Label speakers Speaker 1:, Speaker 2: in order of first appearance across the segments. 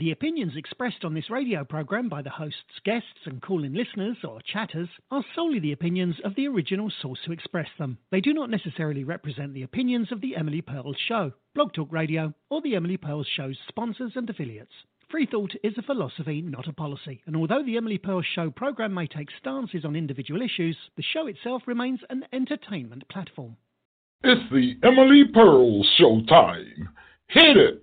Speaker 1: The opinions expressed on this radio program by the host's guests and call-in listeners or chatters are solely the opinions of the original source who expressed them. They do not necessarily represent the opinions of the Emily Pearl Show, Blog Talk Radio, or the Emily Pearl Show's sponsors and affiliates. Free thought is a philosophy, not a policy, and although the Emily Pearl Show program may take stances on individual issues, the show itself remains an entertainment platform.
Speaker 2: It's the Emily Pearl Show time. Hit it!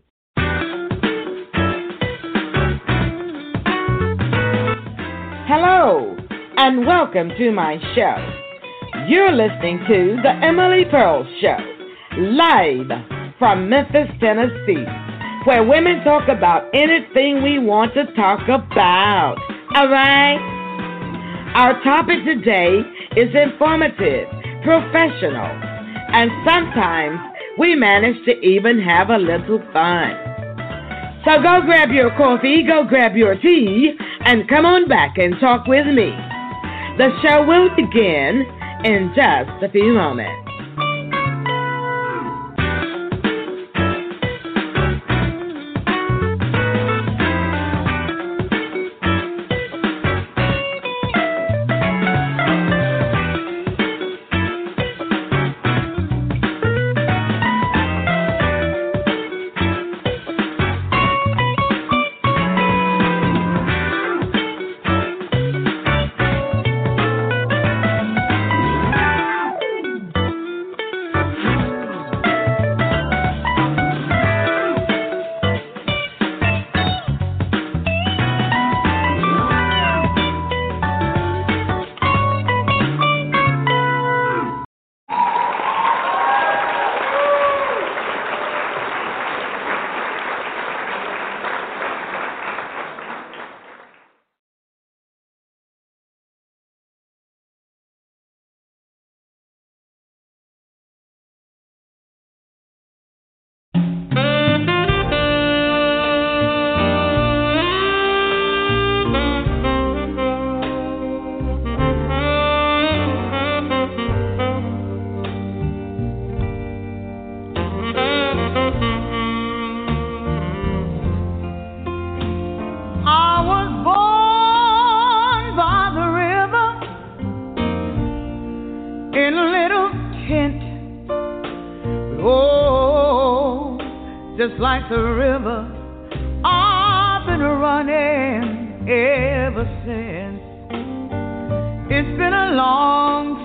Speaker 3: Hello, and welcome to my show. You're listening to The Emily Pearl Show, live from Memphis, Tennessee, where women talk about anything we want to talk about. All right? Our topic today is informative, professional, and sometimes we manage to even have a little fun. So go grab your coffee, go grab your tea, and come on back and talk with me. The show will begin in just a few moments.
Speaker 4: Like the river, I've been running ever since. It's been a long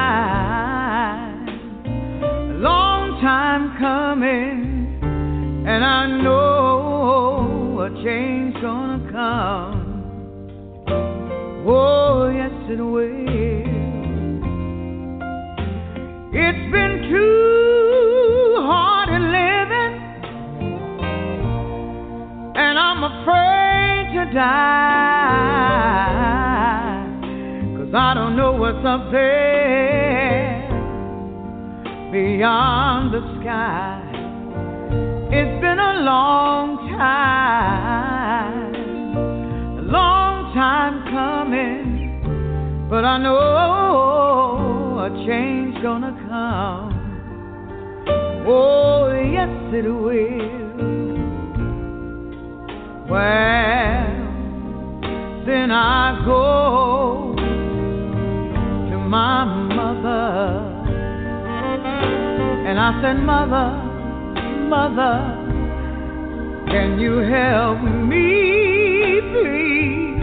Speaker 4: time coming, and I know a change gonna come. Oh, yes it will. It's been too hard to living, and I'm afraid to die, 'cause I don't know what's up there beyond the sky. It's been a long time coming, but I know a change gonna come. Oh, yes it will. Well, then I go to my mother, and I said, Mother, can you help me, please?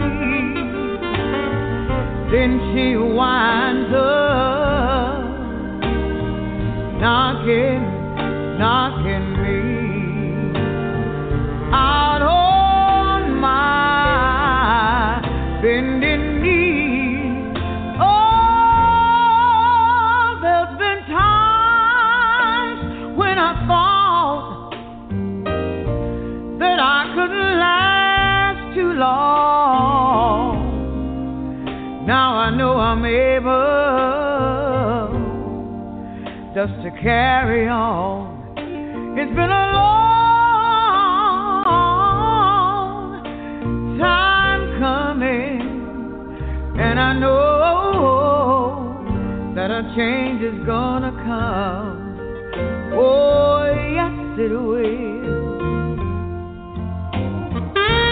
Speaker 4: Then she winds up knocking me out on my bending knee. Oh, there's been times when I thought that I couldn't last too long. Now I know I'm able just to carry on. It's been a long time coming, and I know that a change is gonna come. Oh, yes it will.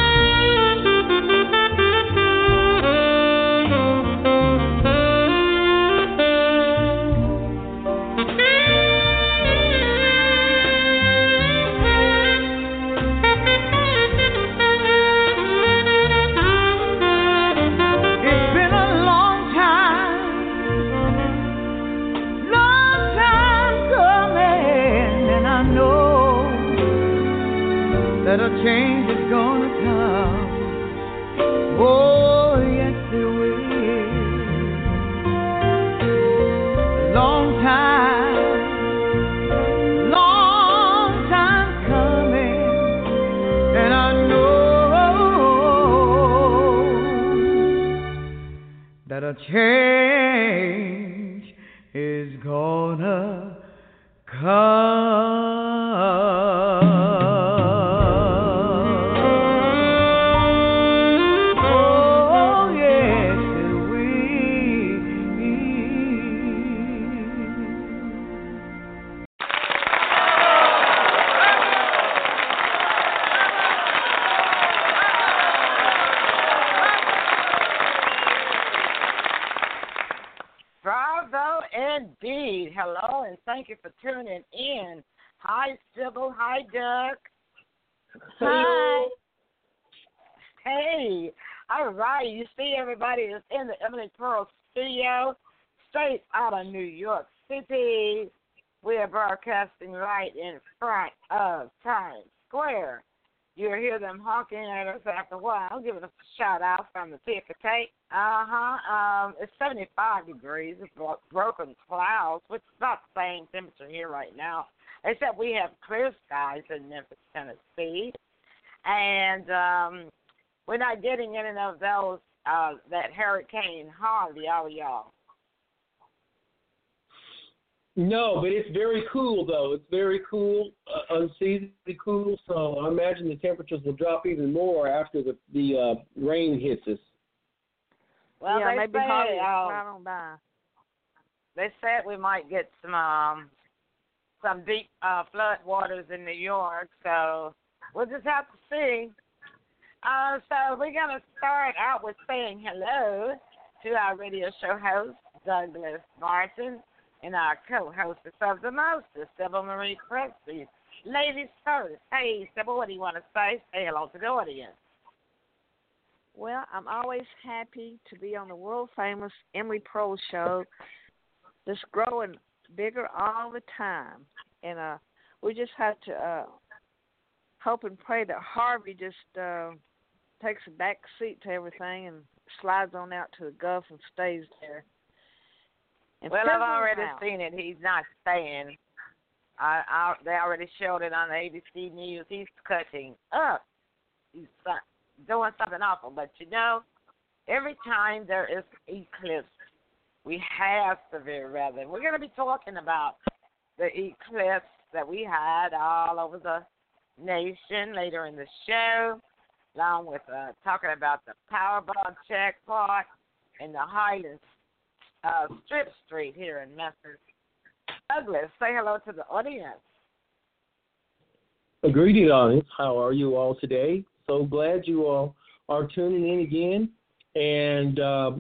Speaker 4: a change is gonna come. Oh, yes, it will.
Speaker 3: Bravo indeed. Hello, and thank you for tuning in. Hi, Sybil. Hi, Doug.
Speaker 5: Hi.
Speaker 3: Hey. All right. You see, everybody is in the Emily Pearl studio, straight out of New York City. We are broadcasting right in front of Times Square. You'll hear them honking at us after a while, giving us a shout-out from the pick of tape. It's 75 degrees. It's broken clouds, which is about the same temperature here right now, except we have clear skies in Memphis, Tennessee. And we're not getting any of those, that Hurricane Harvey, are we, y'all?
Speaker 6: No, but it's very cool, though. It's very cool, unseasonably cool, so I imagine the temperatures will drop even more after the rain hits us.
Speaker 3: Well,
Speaker 5: yeah,
Speaker 3: they
Speaker 5: maybe
Speaker 3: said,
Speaker 5: Harvey right on by.
Speaker 3: they said we might get some deep flood waters in New York, so we'll just have to see. So we're going to start out with saying hello to our radio show host, Douglas Martin, and our co-hostess of the most, Sybil Marie Pressy. Ladies first. Hey, Sybil, what do you want to say? Say hello to the audience.
Speaker 5: Well, I'm always happy to be on the world-famous Emily Pearl Show, just growing bigger all the time. And we just have to hope and pray that Harvey just takes a back seat to everything and slides on out to the Gulf and stays there. And
Speaker 3: well, I've already
Speaker 5: out.
Speaker 3: seen it. He's not staying. They already showed it on the ABC News. He's cutting up. He's doing something awful. But, you know, every time there is eclipse, we have severe weather. We're going to be talking about the eclipse that we had all over the nation later in the show, along with talking about the Powerball jackpot and the Highlands Strip Street here in Memphis. Douglas, say hello to the audience.
Speaker 6: Greetings, audience. How are you all today? So glad you all are tuning in again. And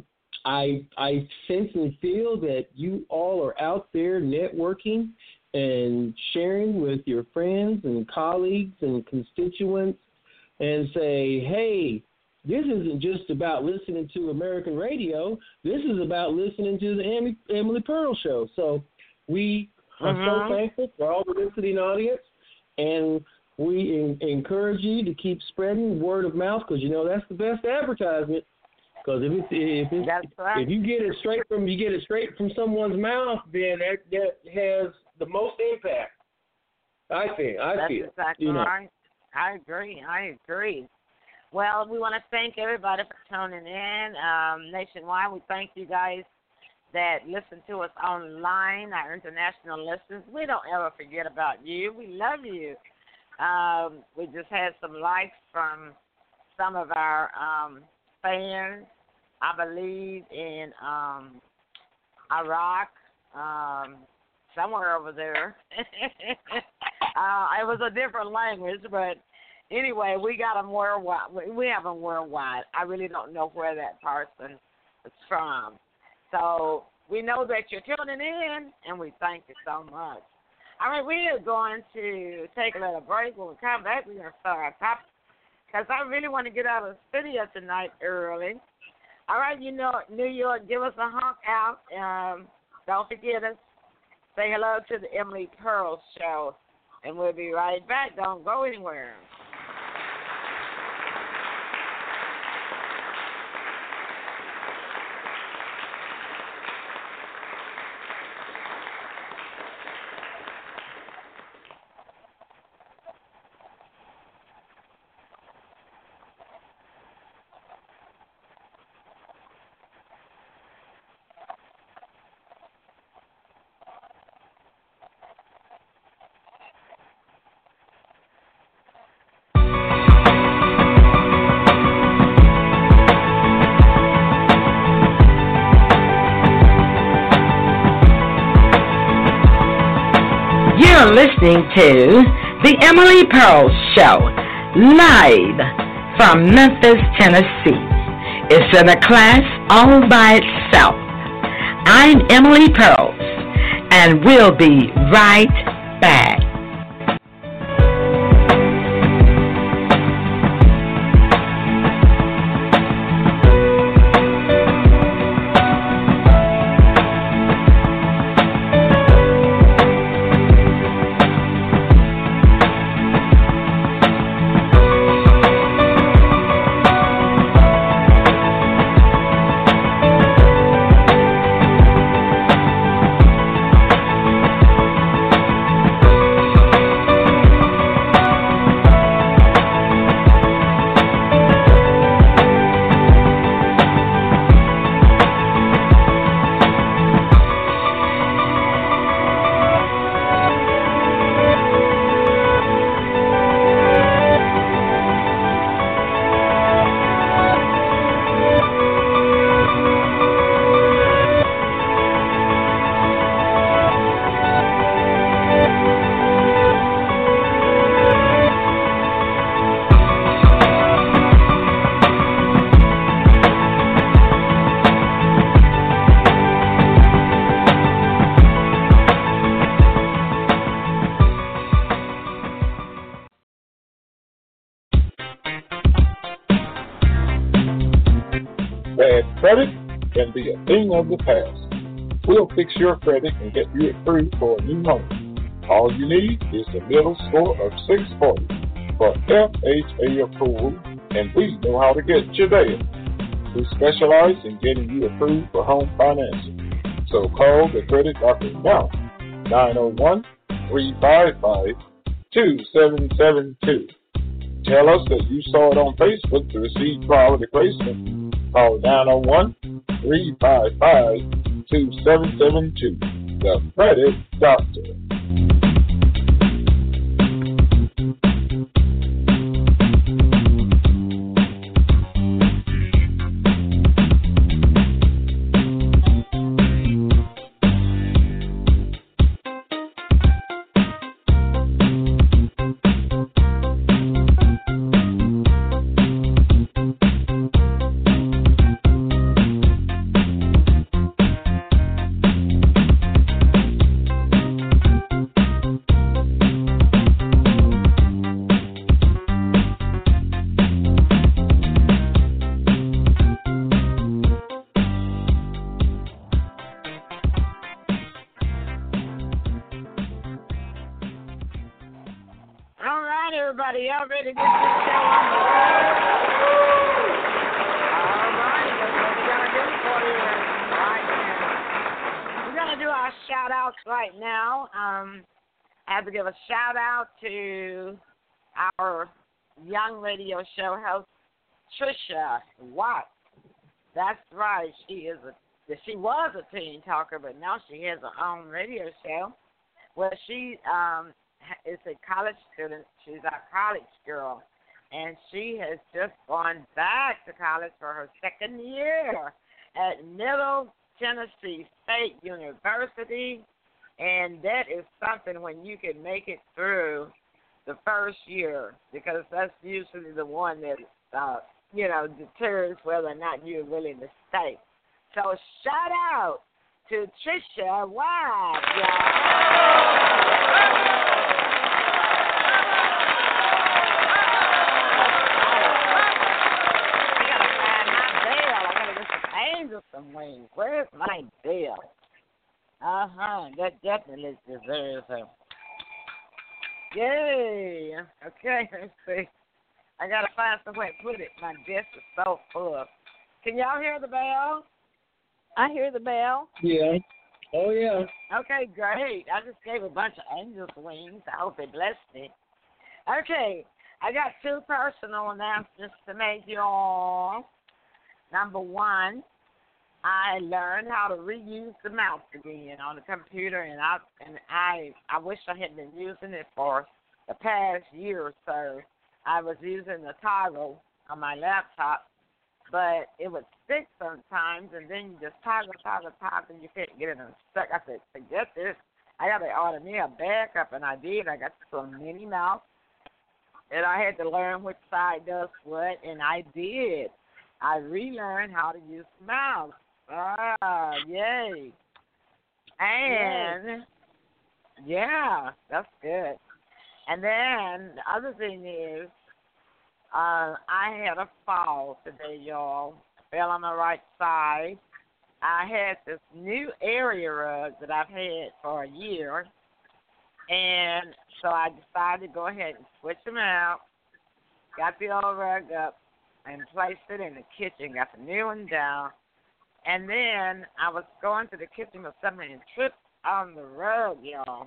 Speaker 6: I sense and feel that you all are out there networking and sharing with your friends and colleagues and constituents and say, hey, this isn't just about listening to American radio. This is about listening to the Emily Pearl Show. So we are so thankful for all the listening audience, and we encourage you to keep spreading word of mouth because, you know, that's the best advertisement. Because if you get it straight from someone's mouth, then that has the most impact. I feel.
Speaker 3: That's exactly right. I agree. Well, we want to thank everybody for tuning in nationwide. We thank you guys that listen to us online, our international listeners. We don't ever forget about you. We love you. We just had some likes from some of our fans, I believe, in Iraq, somewhere over there. It was a different language, but anyway, we got them worldwide. We have them worldwide. I really don't know where that person is from. So we know that you're tuning in, and we thank you so much. All right, we are going to take a little break. When we come back, we're going to start our topic because I really want to get out of the studio tonight early. All right, you know, New York, give us a honk out. Don't forget us. Say hello to the Emily Pearl Show, and we'll be right back. Don't go anywhere. listening to The Emily Pearl Show, live from Memphis, Tennessee. It's in a class all by itself. I'm Emily Pearls, and we'll be right back.
Speaker 2: Bad credit can be a thing of the past. We'll fix your credit and get you approved for a new home. All you need is a middle score of 640 for FHA approval, and we know how to get you there. We specialize in getting you approved for home financing. So call the Credit Doctor now, 901-355-2772. Tell us that you saw it on Facebook to receive quality placement. Call 901-355-2772. The Credit Doctor.
Speaker 5: Everybody, y'all ready to get this show on the road? All right, that's what we're going to do for you right now. We're going to do our shout-outs right now. I have to give a shout-out to our young radio show host, Trisha Watts. That's right. She was a teen talker, but now she has her own radio show. Well, she is a college student. She's a college girl, and she has just gone back to college for her second year at Middle Tennessee State University, and that is something when you can make it through the first year, because that's usually the one that, deters whether or not you're willing to stay. So shout out to Trisha Watts, y'all. Some wings. Where's my bill? That definitely deserves a yay. Okay, let's see. I gotta find somewhere to put it. My desk is so full. Can y'all hear the bell?
Speaker 7: I hear the bell.
Speaker 6: Yeah. Oh yeah.
Speaker 5: Okay, great. I just gave a bunch of angels wings. I hope they blessed me. Okay, I got two personal announcements to make y'all. Number one, I learned how to reuse the mouse again on the computer, and I wish I had been using it for the past year or so. I was using the toggle on my laptop, but it would stick sometimes, and then you just toggle, and you couldn't get it unstuck. I said, forget this.
Speaker 8: I got to order me a backup, and I did. I got some Minnie Mouse, and I had to learn which side does what, and I did. I relearned how to use the mouse. Ah, yay. And, yeah, that's good. And then the other thing is, I had a fall today, y'all. Fell on the right side. I had this new area rug that I've had for a year, and so I decided to go ahead and switch them out. Got the old rug up and placed it in the kitchen. Got the new one down, and then I was going to the kitchen or something and tripped on the rug, y'all.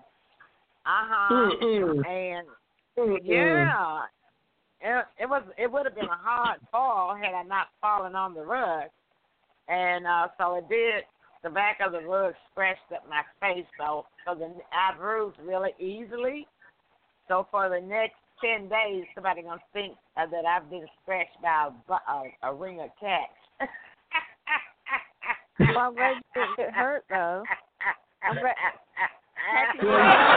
Speaker 8: And yeah, it would have been a hard fall had I not fallen on the rug. And so it did. The back of the rug scratched up my face, so I bruised really easily. So for the next 10 days, somebody gonna think that I've been scratched by a ring of cats.
Speaker 5: Well, I'm glad you didn't get hurt, though. I'm glad. Happy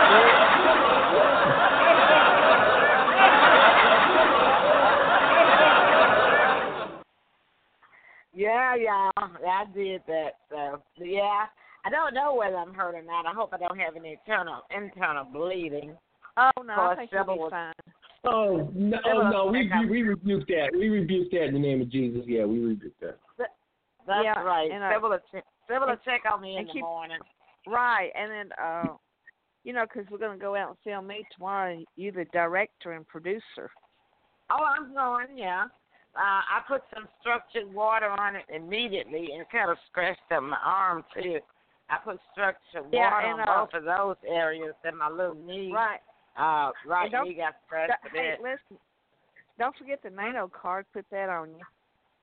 Speaker 8: Yeah, I did that. So, yeah, I don't know whether I'm hurt or not. I hope I don't have any internal bleeding.
Speaker 5: Oh, no, I think you'll be fine.
Speaker 6: Oh, no, we rebuke that. We rebuke that in the name of Jesus. Yeah, we rebuke that.
Speaker 8: That's
Speaker 5: yeah,
Speaker 8: right.
Speaker 5: And,
Speaker 8: Sybil will check on me in the morning.
Speaker 5: Right, and then, because we're going to go out and film me tomorrow, and you the director and producer.
Speaker 8: Oh, I'm going, yeah. I put some structured water on it immediately and kind of scratched up my arm, too. I put structured water on both of those areas and my little knee.
Speaker 5: Right.
Speaker 8: Right knee got scratched a bit.
Speaker 5: Hey, listen, don't forget the NATO card. Put that on you.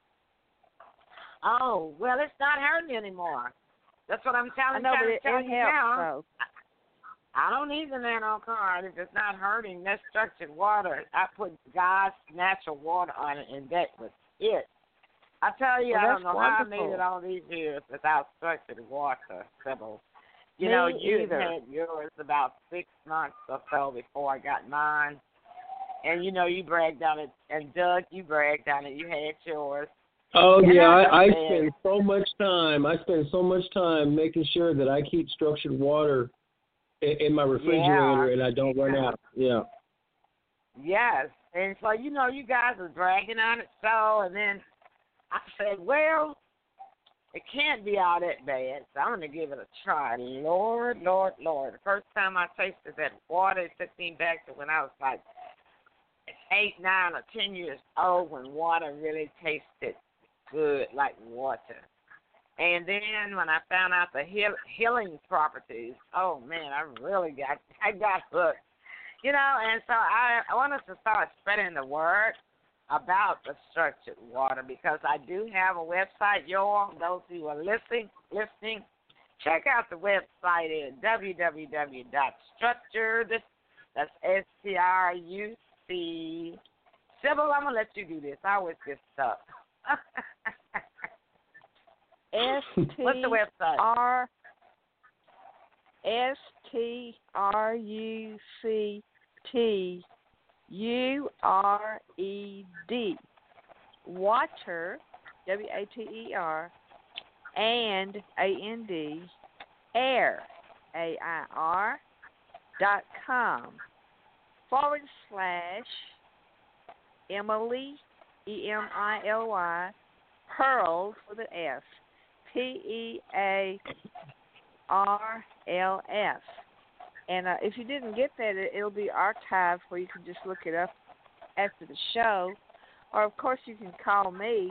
Speaker 8: Oh, well, it's not hurting anymore. That's what I'm telling you.
Speaker 5: I know, but it
Speaker 8: helps,
Speaker 5: now.
Speaker 8: So. I don't need the nano card if it's not hurting. That's structured water. I put God's natural water on it, and that was it. I tell you, I don't know how I made it all these years without structured water, Sybil. You know, you had yours about 6 months or so before I got mine. And, you know, you bragged on it. And, Doug, you bragged on it. You had yours.
Speaker 6: Oh, and yeah, I spend so much time. I spend so much time making sure that I keep structured water in my refrigerator and I don't run out. Yeah.
Speaker 8: Yes. And so, you know, you guys are bragging on it so, and then I said, well, it can't be all that bad, so I'm going to give it a try. Lord, Lord, Lord. The first time I tasted that water, it took me back to when I was like 8, 9, or 10 years old when water really tasted good like water. And then when I found out the healing properties, oh, man, I got hooked. You know, and so I wanted to start spreading the word about the structured water because I do have a website, y'all. Those who are listening, check out the website at www.structured, that's STRUC. Sybil, I'm going to let you do this. I always get stuck. What's the website?
Speaker 5: STRUCTURED. Water, WATER, and AND, air, AIR.com / Emily, EMILY, Pearls with an S, PEARLS. And if you didn't get that, it'll be archived where you can just look it up after the show. Or, of course, you can call me,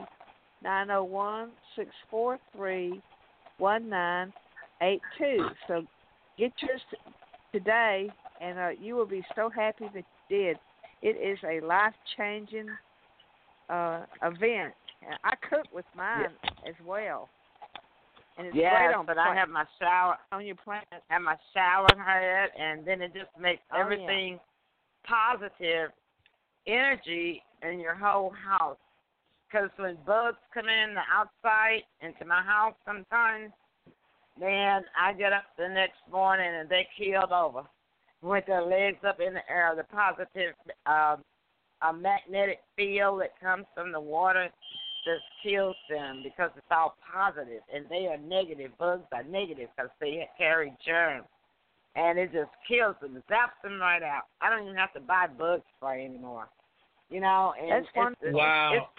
Speaker 5: 901-643-1982. So get yours today, and you will be so happy that you did. It is a life-changing event. And I cook with mine as well. And it's great on
Speaker 8: but I have my shower
Speaker 5: on your plant.
Speaker 8: Have my shower head, and then it just makes everything positive energy in your whole house. Because when bugs come in the outside into my house sometimes, Man, I get up the next morning and they keeled over with their legs up in the air. The positive a magnetic field that comes from the water just kills them because it's all positive, and they are negative. Bugs are negative because they carry germs, and it just kills them, zaps them right out. I don't even have to buy bug spray anymore. You know, and
Speaker 5: that's one.
Speaker 6: Wow.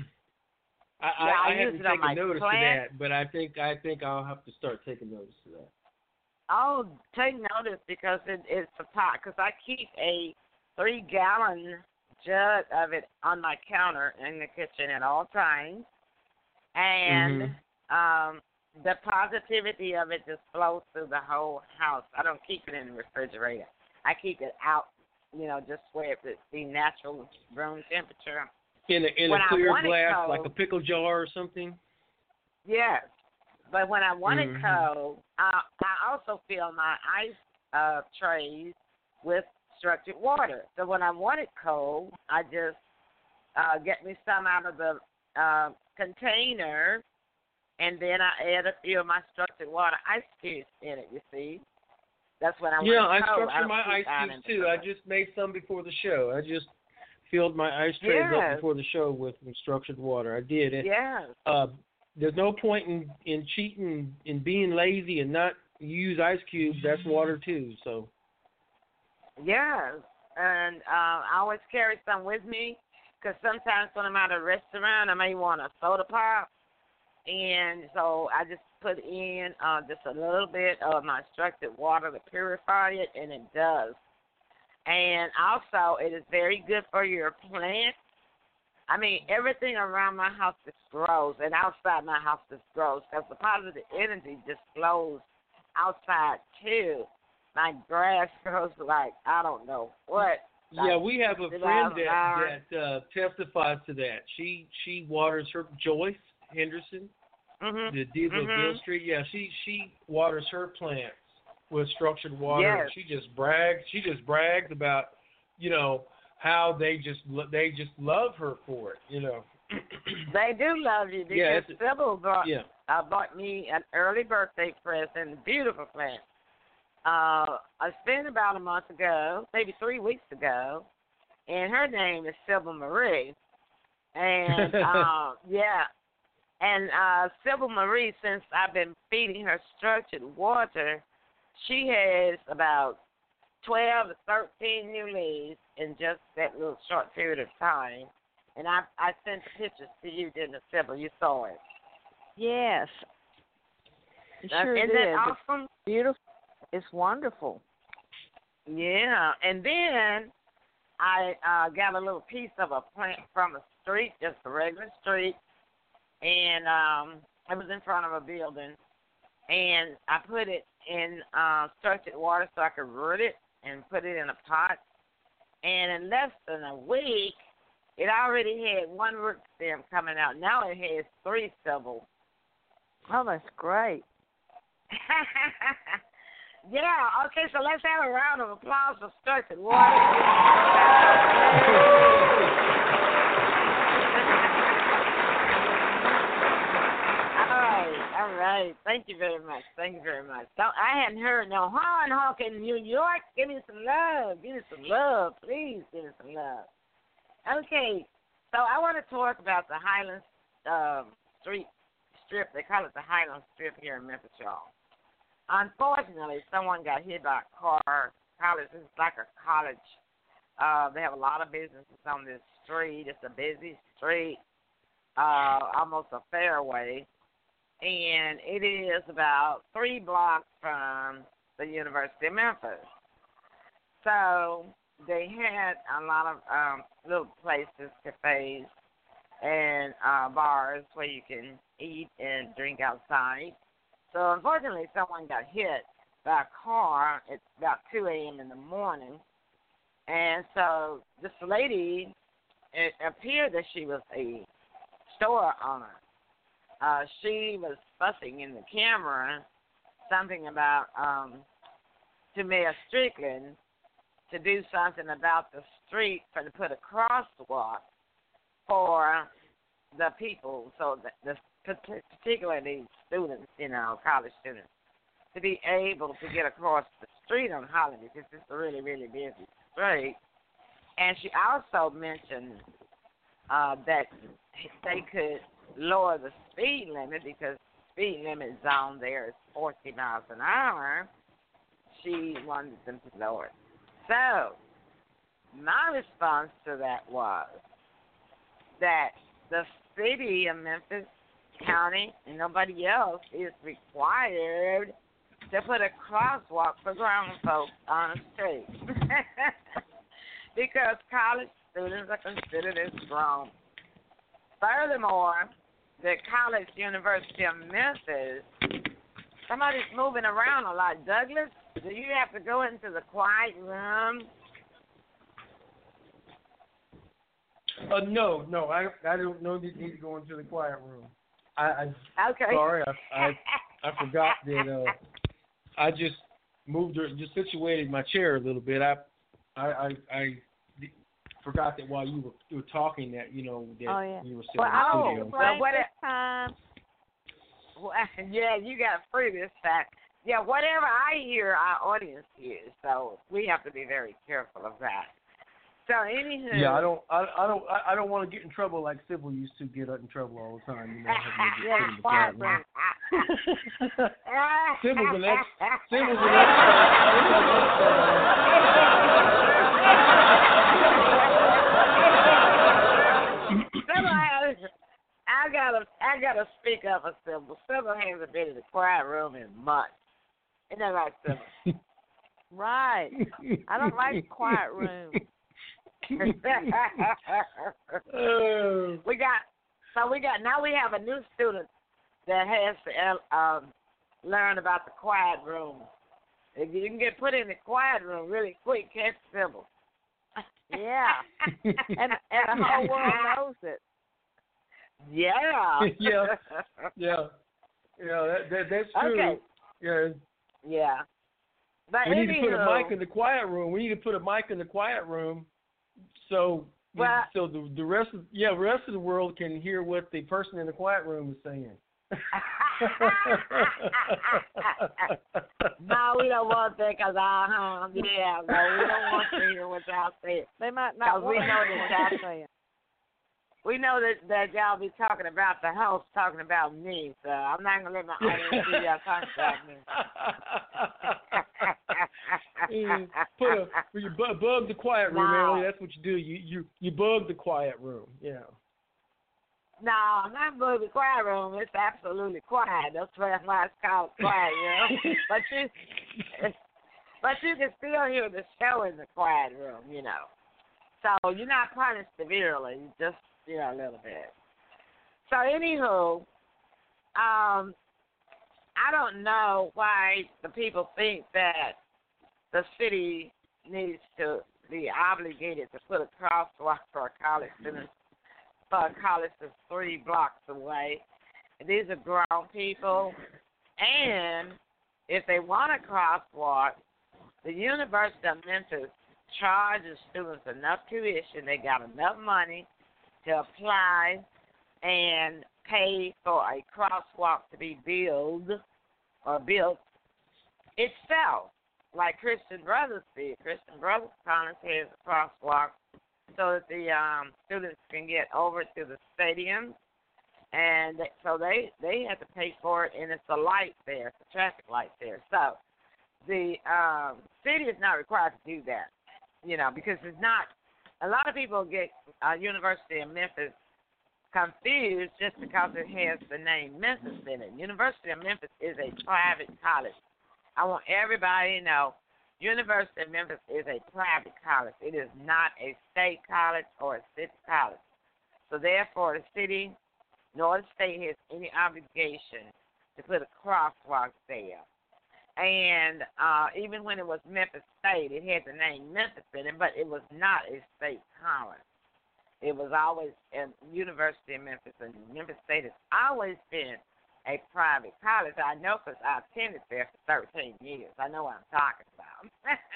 Speaker 6: I haven't taken notice
Speaker 8: plant.
Speaker 6: of that, but I think I'll have to start taking notice of that.
Speaker 8: Oh, take notice because it's a pot. Because I keep a 3-gallon jug of it on my counter in the kitchen at all times, and the positivity of it just flows through the whole house. I don't keep it in the refrigerator. I keep it out, just where it's the natural room temperature.
Speaker 6: In a clear glass, like a pickle jar or something?
Speaker 8: Yes. But when I want it cold, I also fill my ice trays with structured water. So when I want it cold, I just get me some out of the container, and then I add a few of my structured water ice cubes in it, you see. That's when I want it cold.
Speaker 6: Yeah, I structure my ice cubes, too. I just made some before the show. I just filled my ice trays up before the show with structured water. I did it.
Speaker 8: Yes.
Speaker 6: There's no point in cheating and being lazy and not use ice cubes. That's water too. So.
Speaker 8: Yes, and I always carry some with me because sometimes when I'm at a restaurant, I may want a soda pop, and so I just put in just a little bit of my structured water to purify it, and it does. And also, it is very good for your plants. I mean, everything around my house just grows, and outside my house just grows, because the positive energy just flows outside, too. My grass grows like, I don't know what.
Speaker 6: Yeah, we have a friend that testifies to that. She waters her, Joyce Henderson, the diva of Beale Street. Yeah, she waters her plants with structured water.
Speaker 8: Yes.
Speaker 6: She just brags about, how they just love her for it,
Speaker 8: They do love you because Sybil bought me an early birthday present, a beautiful plant. I spent about a month ago, maybe 3 weeks ago, and her name is Sybil Marie. And, and Sybil Marie, since I've been feeding her structured water, she has about 12 to 13 new leaves in just that little short period of time. And I sent the pictures to you, didn't I, Sybil? You saw it.
Speaker 5: Yes. Sure
Speaker 8: Isn't that awesome?
Speaker 5: It's beautiful. It's wonderful.
Speaker 8: Yeah. And then I got a little piece of a plant from a street, just a regular street. And it was in front of a building. And I put it in structured water so I could root it and put it in a pot. And in less than a week, it already had one root stem coming out. Now it has 3 stubbles.
Speaker 5: Oh, that's great.
Speaker 8: Yeah, okay, so let's have a round of applause for structured water. All right. Thank you very much. So I hadn't heard no horn honk in New York. Give me some love. Please give me some love. Okay, so I want to talk about the Highland Street Strip. They call it the Highland Strip here in Memphis, y'all. Unfortunately, someone got hit by a car. It's like a college. They have a lot of businesses on this street. It's a busy street, almost a fairway. And it is about 3 blocks from the University of Memphis. So they had a lot of little places, cafes, and bars where you can eat and drink outside. So unfortunately, someone got hit by a car at about 2 a.m. in the morning. And so this lady, it appeared that she was a store owner. She was fussing in the camera something about to Mayor Strickland to do something about the street to put a crosswalk for the people, so the particularly students, college students. to be able to get across the street on Holland because it's a really, really busy street. And she also mentioned that they could lower the speed limit because the speed limit zone there is 40 miles an hour. She wanted them to lower it. So my response to that was that the city of Memphis County and nobody else is required to put a crosswalk for grown folks on the street because college students are considered as grown. Furthermore, the College University of Memphis, somebody's moving around a lot. Douglas, do you have to go into the quiet room?
Speaker 6: No, I don't need to go into the quiet room.
Speaker 8: Okay.
Speaker 6: Sorry, I forgot that I just just situated my chair a little bit. I forgot that while you were talking that you were sitting in the studio.
Speaker 8: Well, what time? Well, yeah, you got free this time. Yeah, whatever I hear, our audience hears, so we have to be very careful of that. So, anywho.
Speaker 6: Yeah, I don't want to get in trouble like Sybil used to get in trouble all the time. Sybil's an expert.
Speaker 8: I gotta speak up for Sybil. Sybil hasn't been in the quiet room in months. Isn't that right, Sybil?
Speaker 5: Right. I don't like the quiet room.
Speaker 8: Now we have a new student that has to learn about the quiet room. If you can get put in the quiet room really quick, catch Sybil.
Speaker 5: Yeah, and the whole world knows it.
Speaker 8: Yeah.
Speaker 6: yeah. That's true.
Speaker 8: Okay. Yeah. But
Speaker 6: we need to put a mic in the quiet room. So the rest of the world can hear what the person in the quiet room is saying.
Speaker 8: No, we don't want that because we don't want to hear what's out there.
Speaker 5: They might not want to hear what's out there.
Speaker 8: We know that y'all be talking about the host, talking about me, so I'm not going to let my audience see y'all talking about me.
Speaker 6: You bug the quiet room, Emily. That's what you do. You bug the quiet room, yeah.
Speaker 8: No, I'm not bugging the quiet room. It's absolutely quiet. That's why it's called quiet, But you can still hear the show in the quiet room, So you're not punished severely, just a little bit. So, anywho, I don't know why the people think that the city needs to be obligated to put a crosswalk for a college student. For a college that's 3 blocks away. And these are grown people. And if they want a crosswalk, the University of Memphis charges students enough tuition. They got enough money to apply and pay for a crosswalk to be built itself, like Christian Brothers did. Christian Brothers College has a crosswalk so that the students can get over to the stadium, and so they have to pay for it, and it's a light there, it's a traffic light there. So the city is not required to do that, because it's not. A lot of people get University of Memphis confused just because it has the name Memphis in it. University of Memphis is a private college. I want everybody to know University of Memphis is a private college. It is not a state college or a city college. So therefore, the city nor the state has any obligation to put a crosswalk there. And even when it was Memphis State, it had the name Memphis in it, but it was not a state college. It was always a University of Memphis, and Memphis State has always been a private college. I know because I attended there for 13 years. I know what I'm talking about.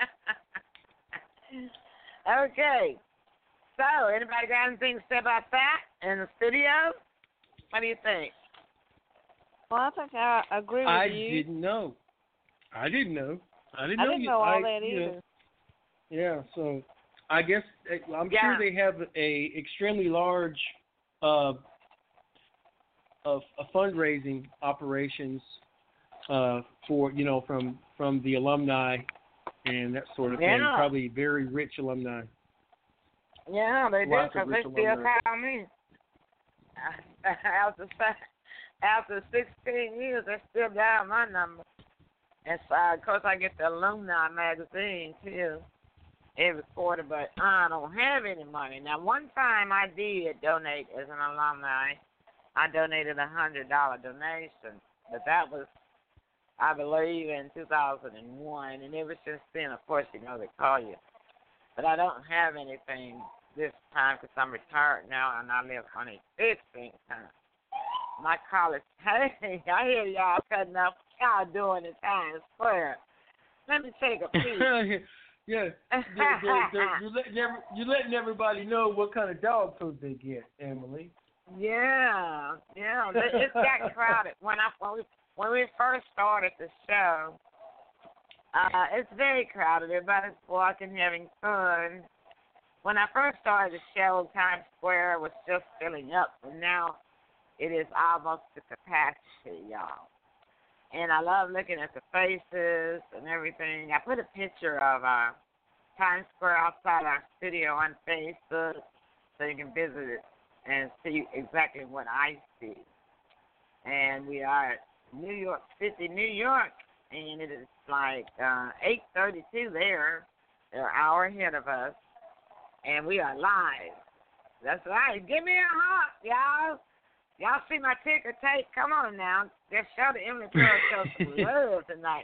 Speaker 8: Okay. So, anybody got anything to say about that in the studio? What do you think?
Speaker 5: Well, I think I agree with you.
Speaker 6: I didn't know. I didn't know. I didn't
Speaker 5: I
Speaker 6: know,
Speaker 5: didn't know all that either.
Speaker 6: Yeah, so I guess I'm sure they have a extremely large of fundraising operations for from the alumni and that sort of thing. Probably very rich alumni.
Speaker 8: Yeah, they do, because they still
Speaker 6: alumni.
Speaker 8: call me. After 16 years, they still got my number. And so, of course, I get the alumni magazine too every quarter, but I don't have any money. Now, one time I did donate as an alumni. I donated $100 donation, but that was, I believe, in 2001. And ever since then, of course, they call you. But I don't have anything this time because I'm retired now and I live on a fixed income. My college, hey, I hear y'all cutting up. Y'all doing in Times Square. Let me take a peek.
Speaker 6: Yeah, you're letting everybody know what kind of dog food they get, Emily.
Speaker 8: Yeah, it got crowded when we first started the show. It's very crowded. Everybody's walking, having fun. When I first started the show, Times Square was just filling up, and now it is almost to capacity, y'all. And I love looking at the faces and everything. I put a picture of Times Square outside our studio on Facebook so you can visit it and see exactly what I see. And we are at New York City, New York, and it is like 8:32 there. They're an hour ahead of us, and we are live. That's right. Give me a hug, y'all. Y'all see my ticker tape? Come on now. Just show the Emily Pearl Show some love tonight.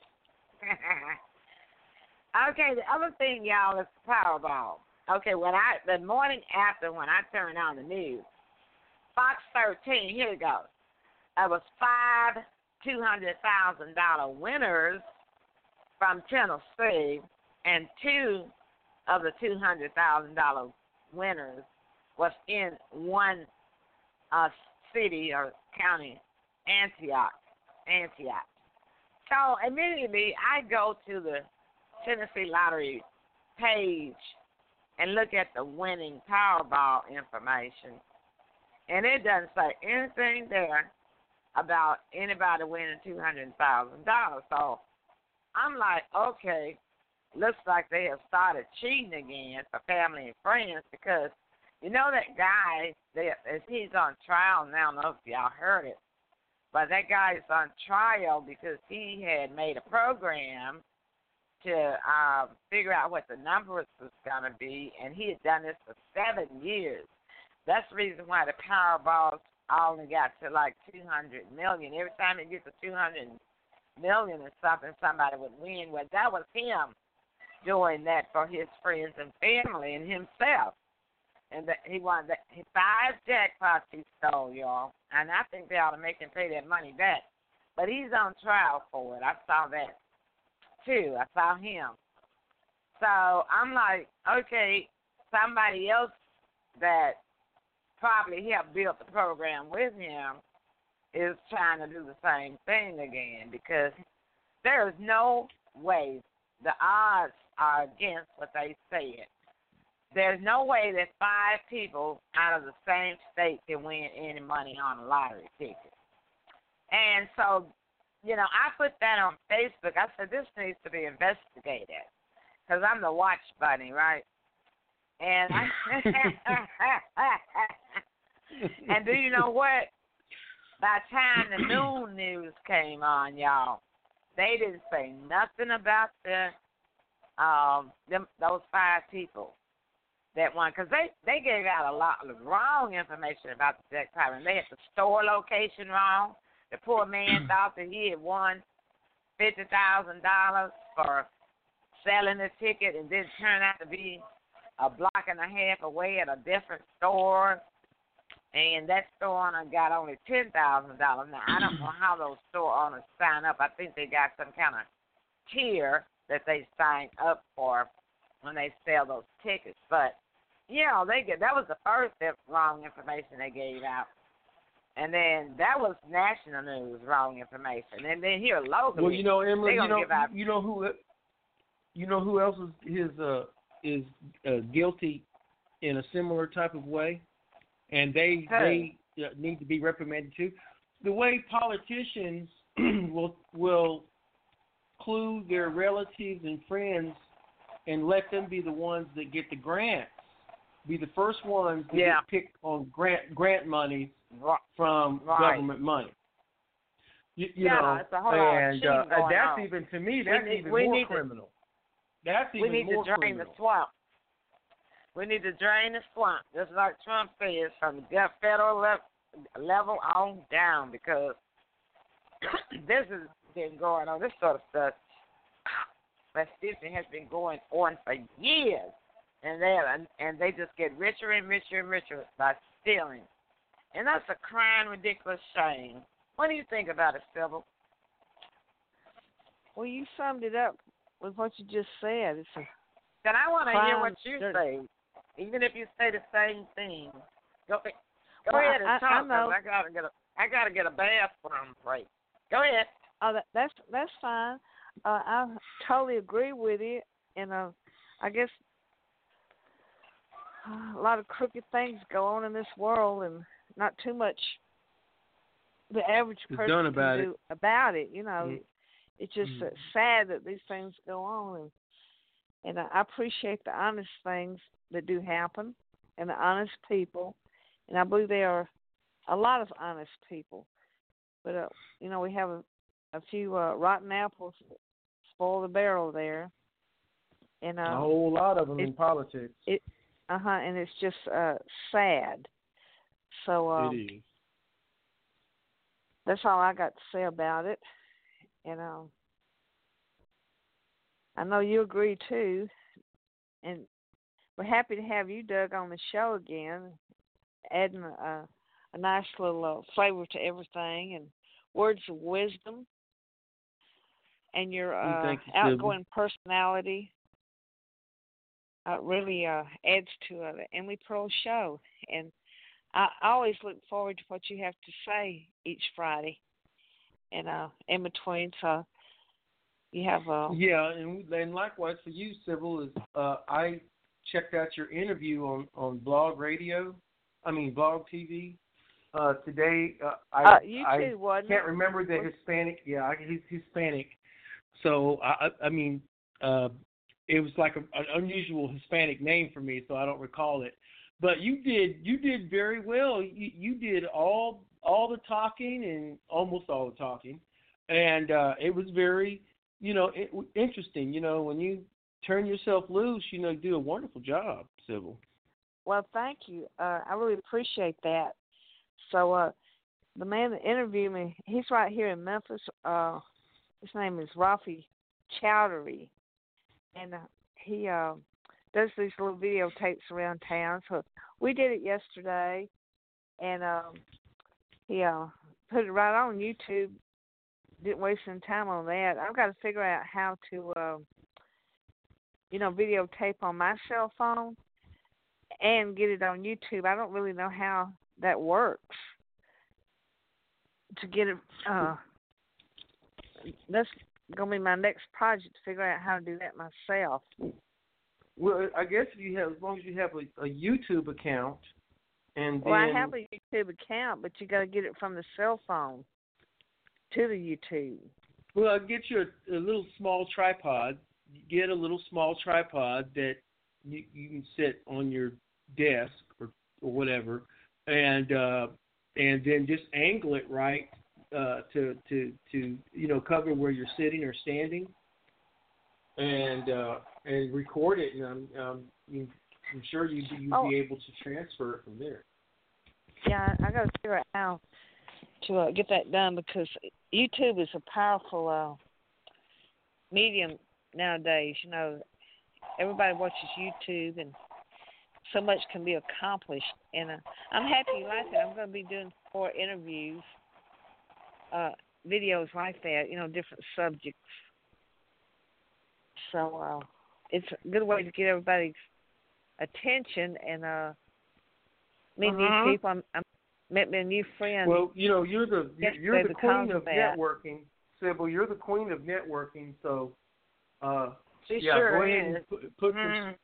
Speaker 8: Okay, the other thing, y'all, is Powerball. Okay, the morning after when I turned on the news, Fox 13, here it goes. There was 5 $200,000 winners from Tennessee, and 2 of the $200,000 winners was in one city or county, Antioch. So immediately I go to the Tennessee Lottery page and look at the winning Powerball information, and it doesn't say anything there about anybody winning $200,000. So I'm like, okay, looks like they have started cheating again for family and friends, because you know that guy, he's on trial now. I don't know if y'all heard it, but that guy is on trial because he had made a program to figure out what the numbers was going to be, and he had done this for 7 years. That's the reason why the Powerball only got to like $200 million. Every time it gets to $200 million or something, somebody would win. Well, that was him doing that for his friends and family and himself. And he won 5 jackpots he stole, y'all. And I think they ought to make him pay that money back. But he's on trial for it. I saw that, too. I saw him. So I'm like, okay, somebody else that probably helped build the program with him is trying to do the same thing again, because there is no way. The odds are against what they said. There's no way that 5 people out of the same state can win any money on a lottery ticket. And so, I put that on Facebook. I said, this needs to be investigated, because I'm the watch bunny, right? And and do you know what? By the time the noon news came on, y'all, they didn't say nothing about those 5 people that won, because they gave out a lot of wrong information about the jackpot. And they had the store location wrong. The poor man thought that he had won $50,000 for selling the ticket, and then it turned out to be a block and a half away at a different store. And that store owner got only $10,000. Now, I don't know how those store owners sign up. I think they got some kind of tier that they sign up for when they sell those tickets. But, that was the first wrong information they gave out. And then that was national news, wrong information. And then here locally,
Speaker 6: well, you know, Emily,
Speaker 8: they gonna give out.
Speaker 6: you know who else is guilty in a similar type of way, and they need to be reprimanded too. The way politicians will clue their relatives and friends and let them be the ones that get the grants, be the first ones to get picked on grant money from government money. You know,
Speaker 8: it's a whole lot of
Speaker 6: and
Speaker 8: that's
Speaker 6: on. Even to me, that's even more criminal. That's even more criminal.
Speaker 8: We need to drain the swamp. We need to drain the swamp, just like Trump says, from the federal level on down, because this has been going on. This sort of stuff, has been going on for years, and they just get richer and richer and richer by stealing, and that's a crying, ridiculous shame. What do you think about it, Sybil?
Speaker 5: Well, you summed it up with what you just said.
Speaker 8: Then I want to hear what you say, even if you say the same thing. Go ahead and talk, because I gotta get a bathroom break. Go ahead.
Speaker 5: Oh, that's fine. I totally agree with you, and I guess a lot of crooked things go on in this world, and not too much the average person can do about it. You know, it's just sad that these things go on, and I appreciate the honest things that do happen, and the honest people, and I believe there are a lot of honest people, but you know, we have a few rotten apples that spoil the barrel there, and
Speaker 6: a whole lot of them in politics.
Speaker 5: And it's just sad. So
Speaker 6: it is.
Speaker 5: That's all I got to say about it. And I know you agree too. And we're happy to have you, Doug, on the show again, adding a nice little flavor to everything, and words of wisdom, and your outgoing personality really adds to the Emily Pearl show. And I always look forward to what you have to say each Friday, and in between. So you have
Speaker 6: and likewise for you, Sybil. Is I checked out your interview on Blog TV today. I can't remember the Hispanic. Yeah, he's Hispanic. So I mean, it was like an unusual Hispanic name for me, so I don't recall it. But you did very well. You did all the talking and almost all the talking, and it was very, interesting. When you turn yourself loose, you do a wonderful job, Sybil.
Speaker 5: Well, thank you. I really appreciate that. So the man that interviewed me, he's right here in Memphis. His name is Rafi Chowdhury, and he does these little videotapes around town. So we did it yesterday, and he put it right on YouTube. Didn't waste any time on that. I've got to figure out how to, videotape on my cell phone and get it on YouTube. I don't really know how that works. To get it, that's going to be my next project, to figure out how to do that myself.
Speaker 6: Well, I guess as long as you have a YouTube account, and then...
Speaker 5: Well, I have a YouTube account, but you got to get it from the cell phone to the YouTube.
Speaker 6: Well, get you a little small tripod. Get a little small tripod that you can sit on your desk or whatever, and then just angle it right to cover where you're sitting or standing, and record it, and I'm sure you'd be able to transfer it from there.
Speaker 5: Yeah, I got to figure out how to get that done, because YouTube is a powerful medium nowadays. Everybody watches YouTube, and so much can be accomplished. And I'm happy you like it. I'm going to be doing 4 interviews, videos like that, different subjects. So it's a good way to get everybody's attention and meet new people. met me a new friend.
Speaker 6: Well, you're the queen of
Speaker 5: that.
Speaker 6: networking, Sybil. You're the queen of networking. So,
Speaker 8: she
Speaker 6: go
Speaker 8: sure
Speaker 6: ahead
Speaker 8: is.
Speaker 6: and put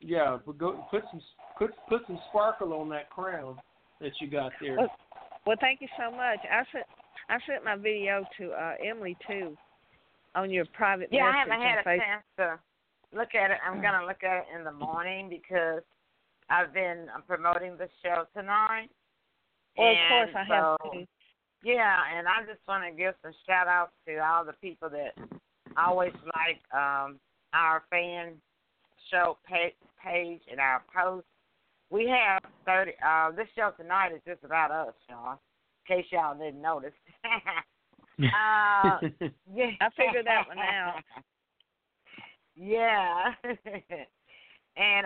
Speaker 6: some sparkle on that crown that you got there.
Speaker 5: Well, thank you so much. I sent my video to Emily too on your private message.
Speaker 8: Yeah, I haven't had a
Speaker 5: Facebook.
Speaker 8: chance to look at it. I'm gonna look at it in the morning because I've been promoting the show tonight.
Speaker 5: Well, of course I have to.
Speaker 8: Yeah, and I just want to give some shout outs to all the people that always like our fan show page and our posts. We have 30. This show tonight is just about us, y'all. In case y'all didn't notice.
Speaker 5: Yeah, I figured that one out.
Speaker 8: Yeah, and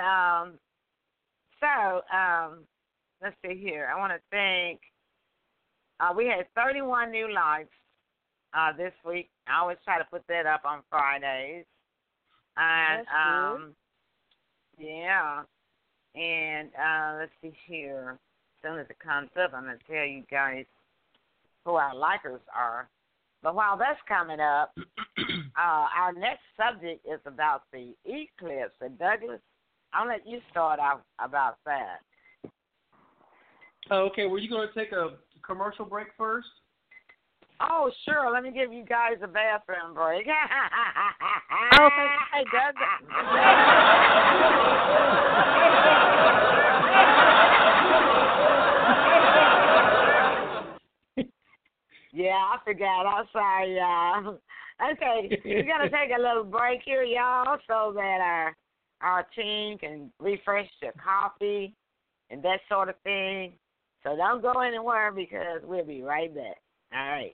Speaker 8: so let's see here. I want to thank. We had 31 new likes this week. I always try to put that up on Fridays. And
Speaker 5: that's good.
Speaker 8: yeah. And let's see here. As soon as it comes up, I'm going to tell you guys who our likers are. But while that's coming up, our next subject is about the eclipse. And Douglas, I'll let you start out about that.
Speaker 6: Okay, were you going to take a commercial break first?
Speaker 8: Oh, sure. Let me give you guys a bathroom break.
Speaker 5: Oh, hey, Douglas.
Speaker 8: Yeah, I forgot. I'm sorry, y'all. Okay, we're going to take a little break here, y'all, so that our team can refresh their coffee and that sort of thing. So don't go anywhere because we'll be right back. All right.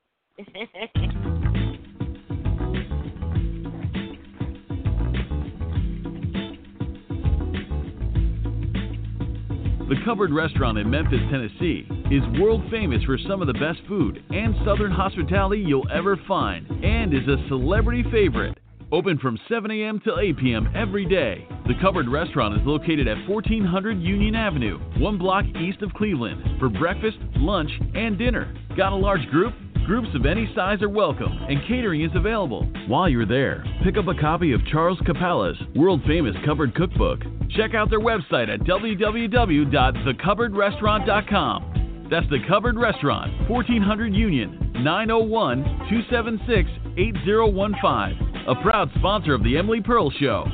Speaker 9: The Cupboard Restaurant in Memphis, Tennessee is world famous for some of the best food and southern hospitality you'll ever find, and is a celebrity favorite. Open from 7 a.m. till 8 p.m. every day. The Cupboard Restaurant is located at 1400 Union Avenue, 1 block east of Cleveland, for breakfast, lunch, and dinner. Got a large group? Groups of any size are welcome, and catering is available. While you're there, pick up a copy of Charles Capella's world-famous Cupboard Cookbook. Check out their website at www.thecupboardrestaurant.com. That's The Cupboard Restaurant, 1400 Union, 901-276-8015. A proud sponsor of The Emily Pearl Show.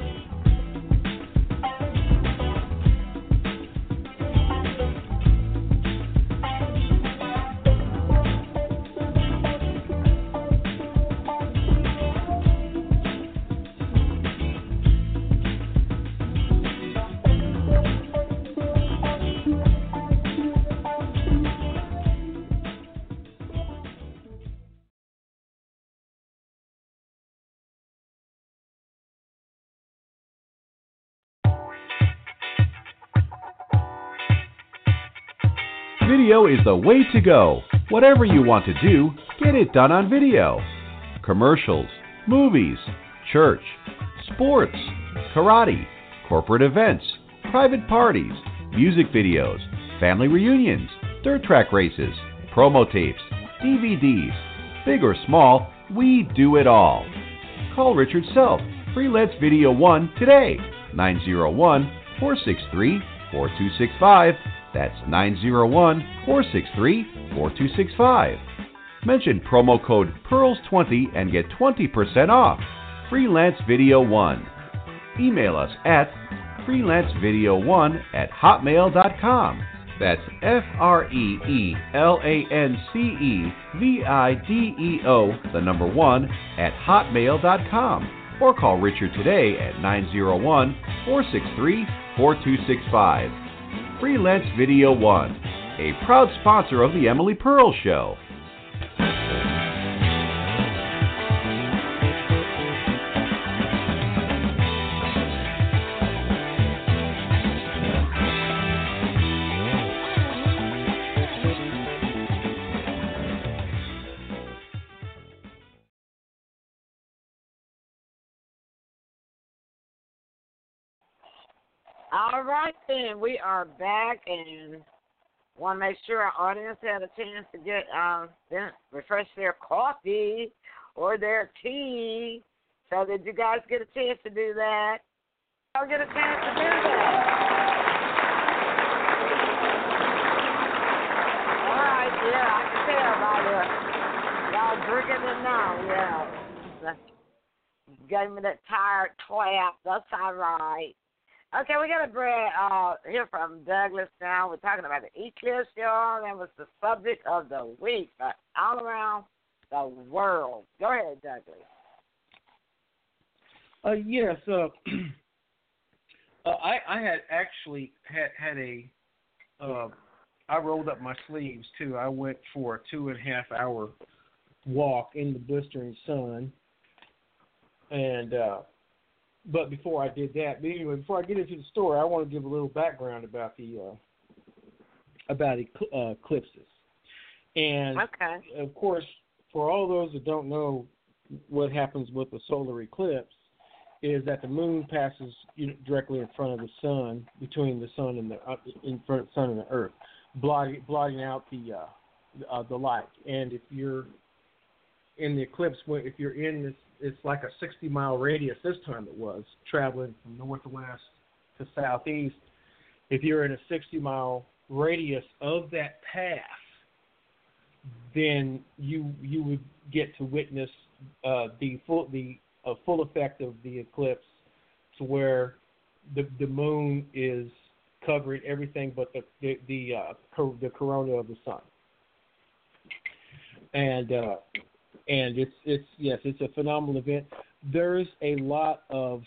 Speaker 10: Video is the way to go. Whatever you want to do, get it done on video. Commercials, movies, church, sports, karate, corporate events, private parties, music videos, family reunions, dirt track races, promo tapes, DVDs. Big or small, we do it all. Call Richard Self, Freelance Video 1 today, 901-463-4265. That's 901-463-4265. Mention promo code PEARLS20 and get 20% off. Freelance Video 1. Email us at freelancevideo1@hotmail.com. That's FREELANCEVIDEO, the number 1, @hotmail.com. Or call Richard today at 901-463-4265. Freelance Video 1, a proud sponsor of The Emily Pearl Show.
Speaker 8: All right, then. We are back, and want to make sure our audience had a chance to get refresh their coffee or their tea. So did you guys get a chance to do that? I'll get a chance to do that. All right, yeah, I can tell by y'all drinking it now, yeah. Gave me that tired clap. That's all right. Okay, we got to hear from Douglas now. We're talking about the eclipse, y'all. That was the subject of the week all around the world. Go ahead, Douglas.
Speaker 6: Yes. I had actually had a. I rolled up my sleeves too. I went for a 2.5 hour walk in the blistering sun, and but before I did that, anyway, before I get into the story, I want to give a little background about the eclipses. And of course, for all those that don't know what happens with the solar eclipse, is that the moon passes directly in front of the sun, between the sun and in front of the sun and the earth, blotting out the light. And if you're in the eclipse, if you're in this, it's like a 60-mile radius. This time it was traveling from northwest to southeast. If you're in a 60-mile radius of that path, then you would get to witness the full effect of the eclipse, to where the moon is covering everything but the corona of the sun. And it's a phenomenal event. There's a lot of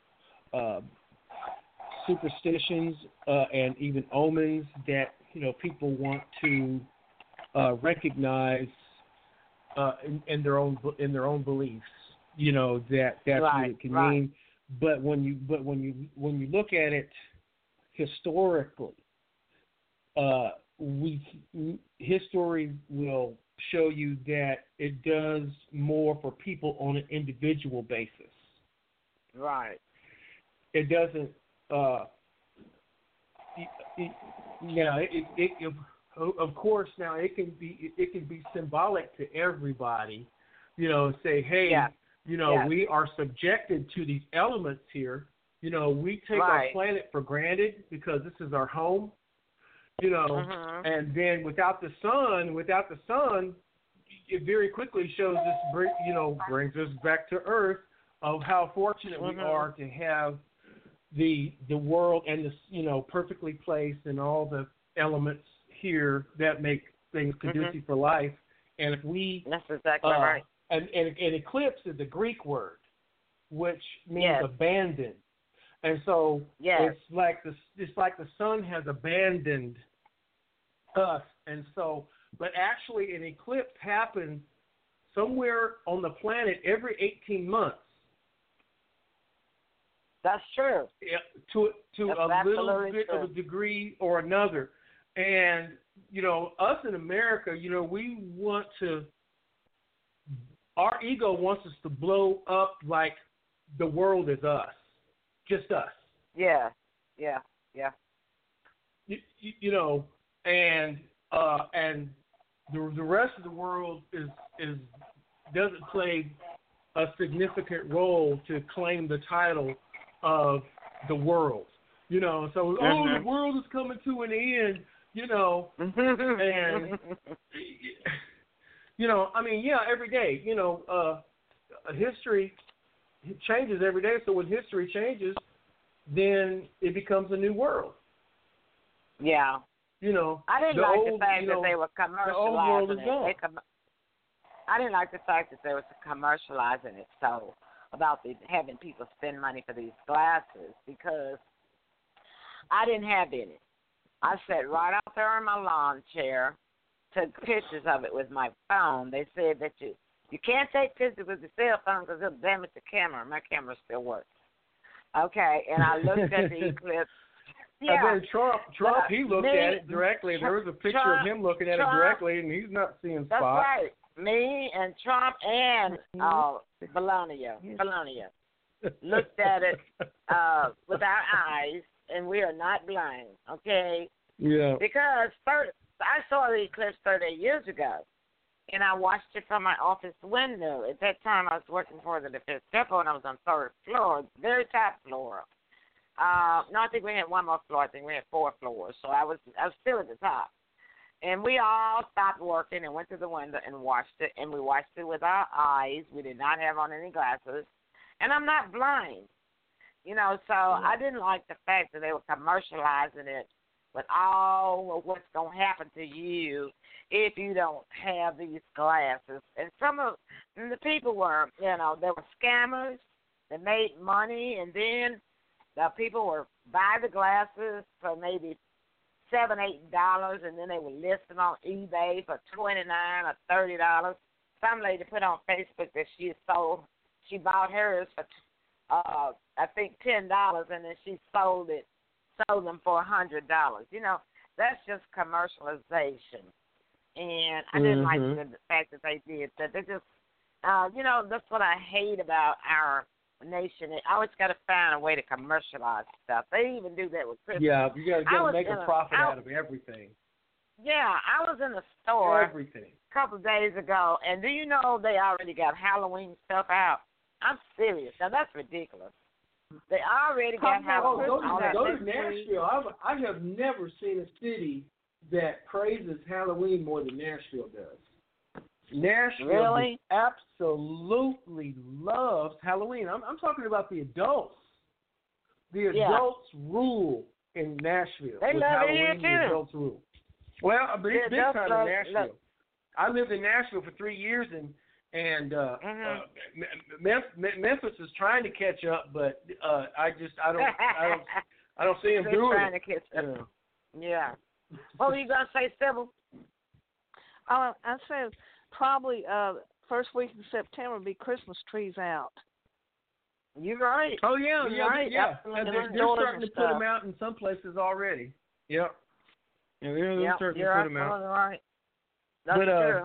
Speaker 6: superstitions and even omens that people want to recognize in their own beliefs. That's what it can mean. But when you look at it historically, history will show you that it does more for people on an individual basis.
Speaker 8: Right.
Speaker 6: It doesn't. Of course, now it can be symbolic to everybody. Say, hey, we are subjected to these elements here. We take our planet for granted because this is our home. And then without the sun, it very quickly shows us, brings us back to Earth of how fortunate we are to have the world and the perfectly placed and all the elements here that make things conducive for life. And if we
Speaker 8: that's exactly right.
Speaker 6: And eclipse is the Greek word, which means abandoned. And so it's like the sun has abandoned us. And so, but actually an eclipse happens somewhere on the planet every 18 months.
Speaker 8: That's true.
Speaker 6: Yeah, to a little bit of a degree or another. And, us in America, we want to, our ego wants us to blow up like the world is us. Just us.
Speaker 8: Yeah.
Speaker 6: And the rest of the world is doesn't play a significant role to claim the title of the world. So the world is coming to an end. And every day. History changes every day. So when history changes, then it becomes a new world.
Speaker 8: Yeah. I didn't like the fact that they were commercializing
Speaker 6: the old world is gone.
Speaker 8: I didn't like the fact that they were commercializing it so about having people spend money for these glasses, because I didn't have any. I sat right out there in my lawn chair, took pictures of it with my phone. They said that you can't take pictures with your cell phone because it'll damage the camera. My camera still works. Okay, and I looked at the eclipse.
Speaker 6: Yeah. And then Trump, he looked at it directly. There was a picture of him looking at it directly, and he's not seeing spots.
Speaker 8: That's right. Me and Trump and Bologna looked at it with our eyes, and we are not blind, okay?
Speaker 6: Yeah.
Speaker 8: Because I saw the eclipse 38 years ago, and I watched it from my office window. At that time, I was working for the Defense Depot, and I was on third floor, very top floor. No, I think we had one more floor. I think we had 4 floors, so I was still at the top. And we all stopped working and went to the window and watched it, and we watched it with our eyes. We did not have on any glasses, and I'm not blind, you know. So I didn't like the fact that they were commercializing it with all of what's going to happen to you if you don't have these glasses. And some of the people were, you know, they were scammers. They made money, and then the people were buy the glasses for maybe $7, $8, and then they would list them on eBay for $29 or $30. Some lady put on Facebook that she bought hers for I think $10, and then she sold them for $100. You know, that's just commercialization, and I didn't like the fact that they did that. They just, you know, that's what I hate about our nation. They always got to find a way to commercialize stuff. They even do that with Christmas.
Speaker 6: Yeah, you got to make a profit out of everything.
Speaker 8: Yeah, I was in the store
Speaker 6: everything
Speaker 8: a couple of days ago, and do you know they already got Halloween stuff out? I'm serious. Now, that's ridiculous. They already got Halloween.
Speaker 6: Go to Nashville. I have never seen a city that praises Halloween more than Nashville does. Nashville absolutely loves Halloween. I'm talking about the adults. The adults rule in Nashville.
Speaker 8: They
Speaker 6: with
Speaker 8: love
Speaker 6: Halloween,
Speaker 8: it here, too.
Speaker 6: The adults rule. Well, but it's big time in Nashville. I lived in Nashville for 3 years, and Memphis is trying to catch up, but I don't see them doing
Speaker 8: trying to catch up. Yeah. What were you gonna say, Sybil?
Speaker 5: I said probably first week in September will be Christmas trees out.
Speaker 8: You're right.
Speaker 6: Oh yeah,
Speaker 8: right.
Speaker 6: Yeah. They're starting to put them out in some places already. Yep. Yeah, they're starting to put them out.
Speaker 8: Right. That's true.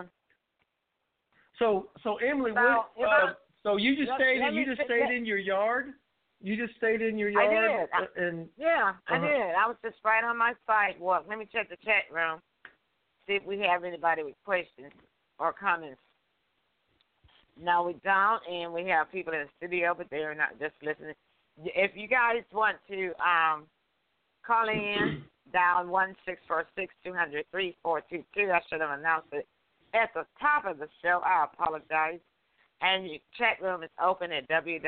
Speaker 6: So Emily, so you just stayed in your yard? You just stayed in your yard?
Speaker 8: I did. I did. I was just right on my sidewalk. Let me check the chat room, see if we have anybody with questions or comments. No, we don't, and we have people in the studio, but they're not just listening. If you guys want to call in, dial 1-646-200-3422. I should have announced it at the top of the show. I apologize. And your chat room is open at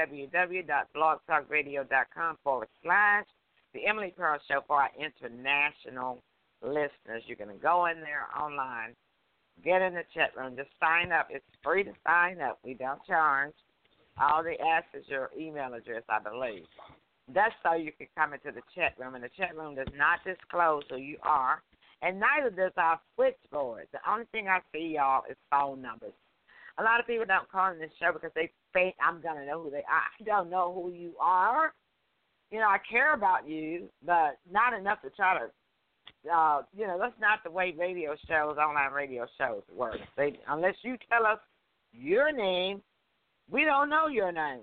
Speaker 8: www.blogtalkradio.com/. The Emily Pearl Show for our international listeners. You're going to go in there online, get in the chat room, just sign up. It's free to sign up. We don't charge. All they ask is your email address, I believe. That's so you can come into the chat room, and the chat room does not disclose who you are, and neither does our switchboard. The only thing I see, y'all, is phone numbers. A lot of people don't call in this show because they think I'm going to know who they are. I don't know who you are. You know, I care about you, but not enough to try to, you know, that's not the way radio shows, online radio shows work. Unless you tell us your name, we don't know your name.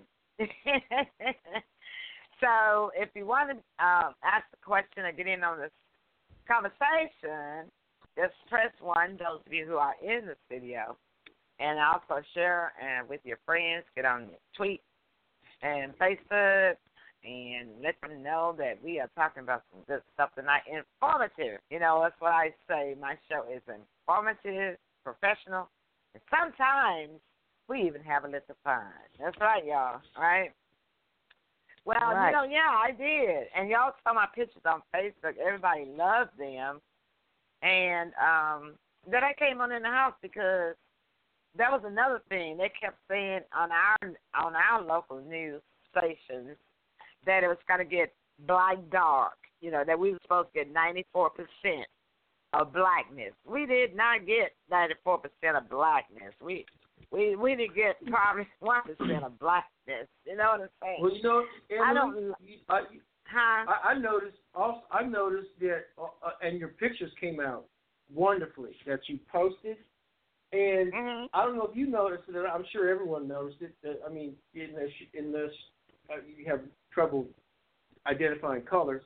Speaker 8: So if you want to ask a question or get in on this conversation, just press 1, those of you who are in the studio. And also share with your friends, get on your tweet and Facebook, and let them know that we are talking about some good stuff tonight. Informative. You know, that's what I say. My show is informative, professional, and sometimes we even have a little fun. That's right, y'all. All right? Well, you know, yeah, I did. And y'all saw my pictures on Facebook. Everybody loved them. And then I came on in the house because that was another thing. They kept saying on our local news stations that it was going to get black dark, you know, that we were supposed to get 94% of blackness. We did not get 94% of blackness. We did get probably 1% of blackness. You know what I'm saying?
Speaker 6: Well, you know, Emily,
Speaker 8: I
Speaker 6: noticed that, and your pictures came out wonderfully that you posted. And I don't know if you noticed it. I'm sure everyone noticed it. I mean, in this, you have trouble identifying colors.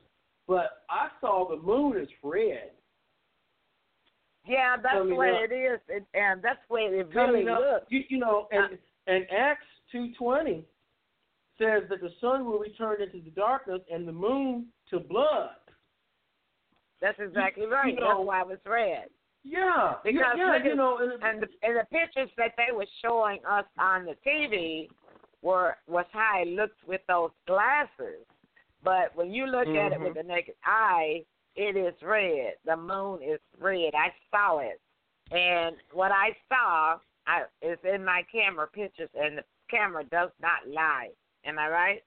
Speaker 6: but I saw the moon as red.
Speaker 8: Yeah, that's the way it is, and that's the way it really looks.
Speaker 6: You know, and Acts 2:20 says that the sun will return into the darkness and the moon to blood.
Speaker 8: That's exactly right.
Speaker 6: You know,
Speaker 8: that's why it was red.
Speaker 6: Yeah,
Speaker 8: because
Speaker 6: you know,
Speaker 8: and the pictures that they were showing us on the TV was how it looked with those glasses. But when you look at it with the naked eye, it is red. The moon is red. I saw it. And what I saw is in my camera pictures, and the camera does not lie. Am I right?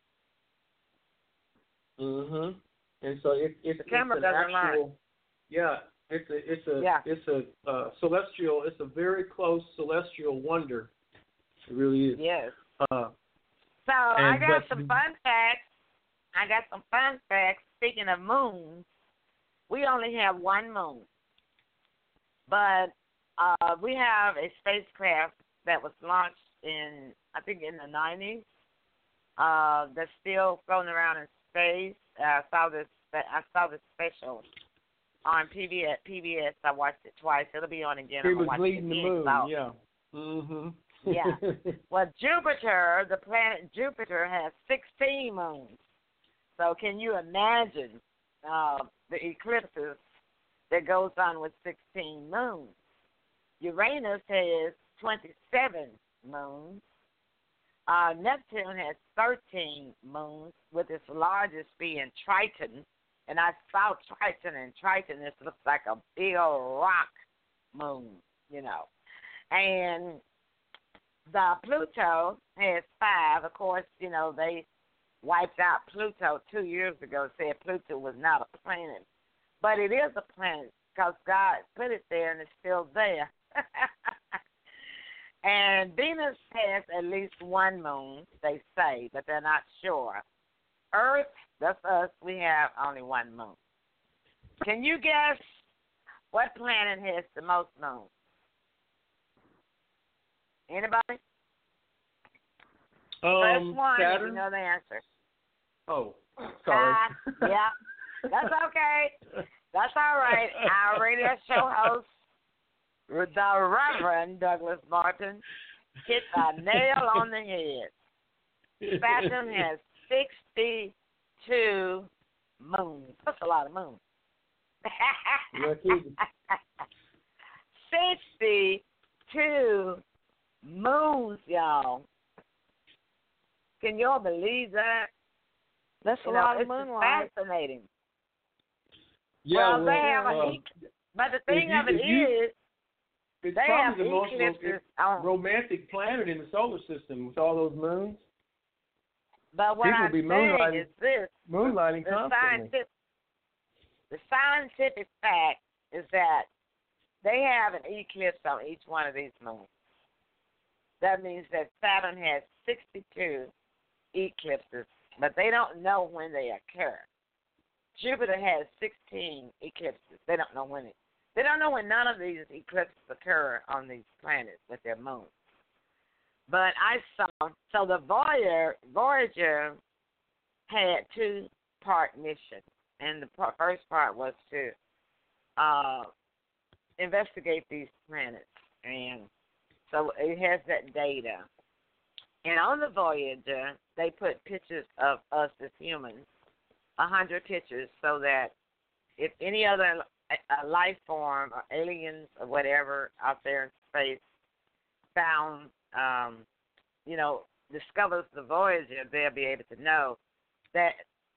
Speaker 6: Mhm. And so it's
Speaker 8: the camera
Speaker 6: it's an
Speaker 8: doesn't
Speaker 6: actual,
Speaker 8: lie.
Speaker 6: Yeah, it's a celestial. It's a very close celestial wonder. It really is.
Speaker 8: Yes. So I got some fun facts. Speaking of moons, we only have one moon, but we have a spacecraft that was launched in the 90s. That's still floating around in space. I saw this special on PBS. I watched it twice. It'll be on again.
Speaker 6: He was leading the moon. Yeah.
Speaker 8: Mhm. Yeah. Well, Jupiter, the planet Jupiter, has 16 moons. So can you imagine the eclipses that goes on with 16 moons? Uranus has 27 moons. Neptune has 13 moons, with its largest being Triton. And I saw Triton, and Triton looks like a big old rock moon, you know. And the Pluto has 5. Of course, you know, they wiped out Pluto 2 years ago, said Pluto was not a planet. But it is a planet because God put it there, and it's still there. And Venus has at least one moon, they say, but they're not sure. Earth, that's us, we have only one moon. Can you guess what planet has the most moons? Anybody? Press one if you know the answer.
Speaker 6: Oh, sorry.
Speaker 8: Yeah, that's okay. That's all right. Our radio show host, the Reverend Douglas Martin, hit a nail on the head. Saturn has 62 moons. That's a lot of moons. 62 moons, y'all. Can y'all believe that?
Speaker 5: That's a lot of moon.
Speaker 8: Fascinating.
Speaker 6: Yeah,
Speaker 8: well, they have but the thing of it is,
Speaker 6: it's
Speaker 8: they have
Speaker 6: probably the most
Speaker 8: eclipses
Speaker 6: romantic planet in the solar system with all those moons.
Speaker 8: But what I'm saying is this:
Speaker 6: moonlighting constantly.
Speaker 8: The scientific fact is that they have an eclipse on each one of these moons. That means that Saturn has 62 eclipses, but they don't know when they occur. Jupiter has 16 eclipses. They don't know when They don't know when none of these eclipses occur on these planets with their moons. But I saw, so the Voyager had 2-part mission, and the first part was to investigate these planets, and so it has that data. And on the Voyager, they put pictures of us as humans, 100 pictures, so that if any other life form or aliens or whatever out there in space found, discovers the Voyager, they'll be able to know that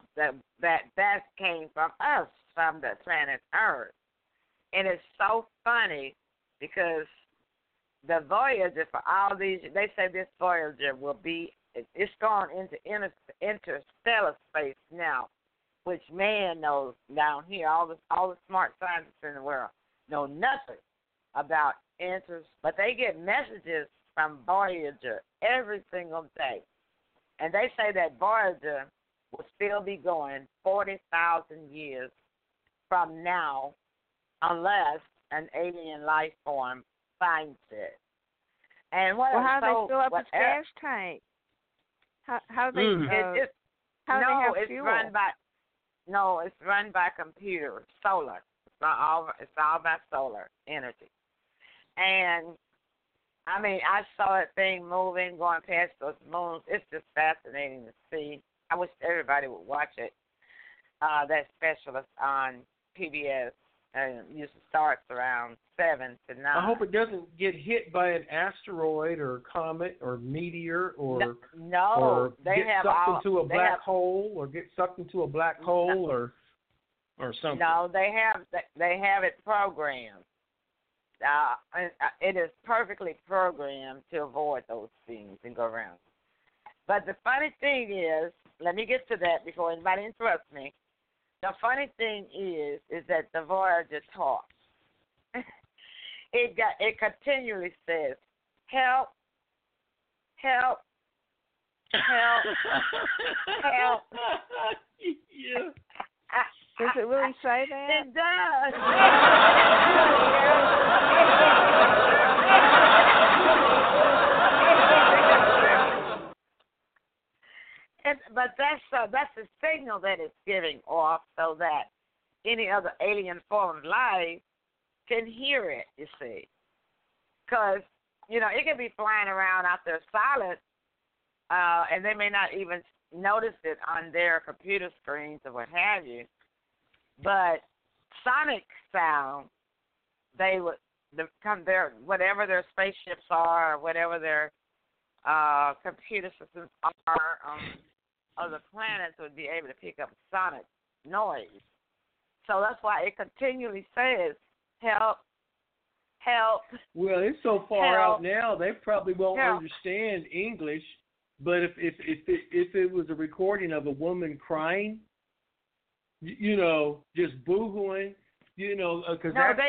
Speaker 8: came from us, from the planet Earth. And it's so funny because the Voyager, for all these, they say this Voyager will be, it's going into interstellar space now, which man knows down here. All the smart scientists in the world know nothing about but they get messages from Voyager every single day. And they say that Voyager will still be going 40,000 years from now unless an alien life form finds it. And
Speaker 5: how do they fill up its gas tank? How do they?
Speaker 8: It's run by. No, it's run by computer, solar. It's all by solar energy. And I mean, I saw that thing moving, going past those moons. It's just fascinating to see. I wish everybody would watch it. That specialist on PBS usually starts around 7 to 9.
Speaker 6: I hope it doesn't get hit by an asteroid or comet or meteor or get sucked into a black hole or get sucked into a black hole or something.
Speaker 8: No, they have it programmed. It is perfectly programmed to avoid those things and go around. But the funny thing is, let me get to that before anybody interrupts me. The funny thing is that the Voyager talks. It continually says, help, help, help, help.
Speaker 6: Yeah.
Speaker 5: Does it really say that?
Speaker 8: It does. But that's the signal that it's giving off so that any other alien form of life can hear it, you see. Because, it can be flying around out there silent, and they may not even notice it on their computer screens or what have you. But sonic sound, they would whatever their spaceships are, or whatever their computer systems are on other planets would be able to pick up sonic noise. So that's why it continually says, help, help.
Speaker 6: Well, it's so far
Speaker 8: help,
Speaker 6: out now, they probably won't understand English. But if it was a recording of a woman crying, just boohooing, because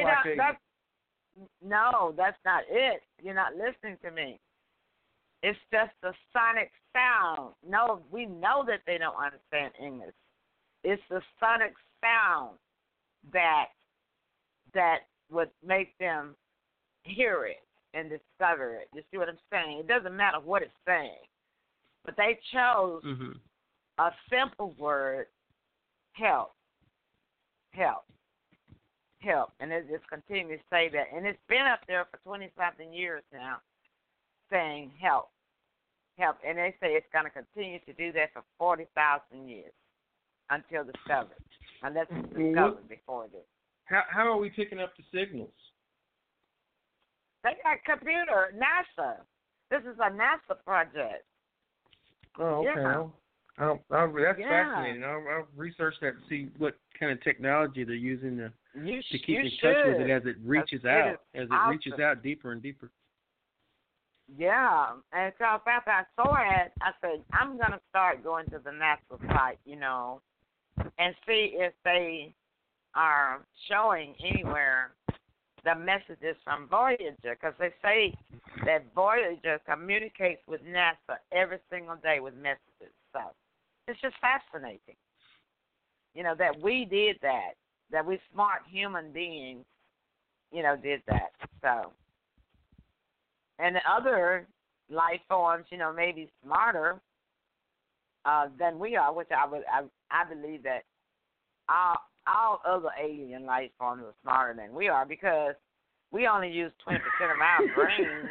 Speaker 6: that's not it. You're not listening to me. It's just the sonic sound. No, we know that they don't understand English. It's the sonic sound that would make them hear it and discover it. You see what I'm saying? It doesn't matter what it's saying. But they chose a simple word, help, help, help. And it just continues to say that. And it's been up there for 20-something years now, saying help, help. And they say it's going to continue to do that for 40,000 years until discovered. Unless it's discovered before this. How are we picking up the signals?
Speaker 8: They got computer, NASA. This is a NASA project.
Speaker 6: Oh, okay.
Speaker 8: Yeah.
Speaker 6: That's fascinating. I'll research that to see what kind of technology they're using to keep in touch with it as it reaches out, reaches out deeper and deeper.
Speaker 8: Yeah, and so after I saw it, I said, I'm going to start going to the NASA site, and see if they are showing anywhere the messages from Voyager, because they say that Voyager communicates with NASA every single day with messages. So it's just fascinating, that we did that we smart human beings, did that. So, and the other life forms, maybe smarter than we are, which I believe that all other alien life forms are smarter than we are, because we only use 20% of our brain.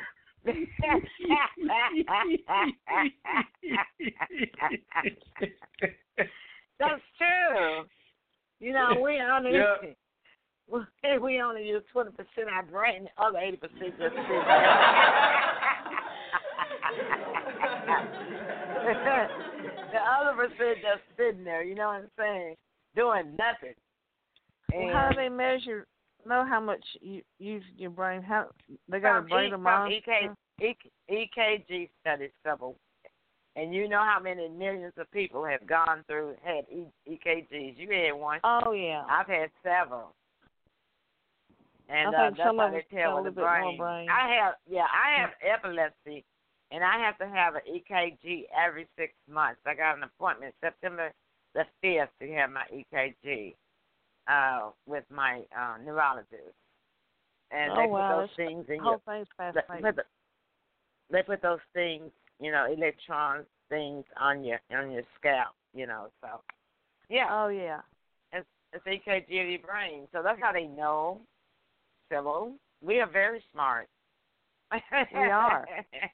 Speaker 8: That's true. We only use 20% of our brain. The other 80% just sit there. The other percent just sitting there. You know what I'm saying? Doing nothing.
Speaker 5: Well, how do they know how much you use your brain? How they got a brain of mine?
Speaker 8: EKG studies, couple, and you know how many millions of people have had EKGs. You had one.
Speaker 5: Oh yeah.
Speaker 8: I've had several. And
Speaker 5: I think
Speaker 8: that's
Speaker 5: some
Speaker 8: how
Speaker 5: of
Speaker 8: they
Speaker 5: us
Speaker 8: tell
Speaker 5: got
Speaker 8: with
Speaker 5: a
Speaker 8: the brain.
Speaker 5: more brain.
Speaker 8: I have epilepsy, and I have to have an EKG every 6 months. I got an appointment September the 5th to have my EKG with my neurologist. And they put those things in your... They put those things, electron things on your scalp, so. Yeah.
Speaker 5: Oh, yeah.
Speaker 8: It's EKG of your brain. So that's how they know. Civil. We are very smart.
Speaker 5: We are.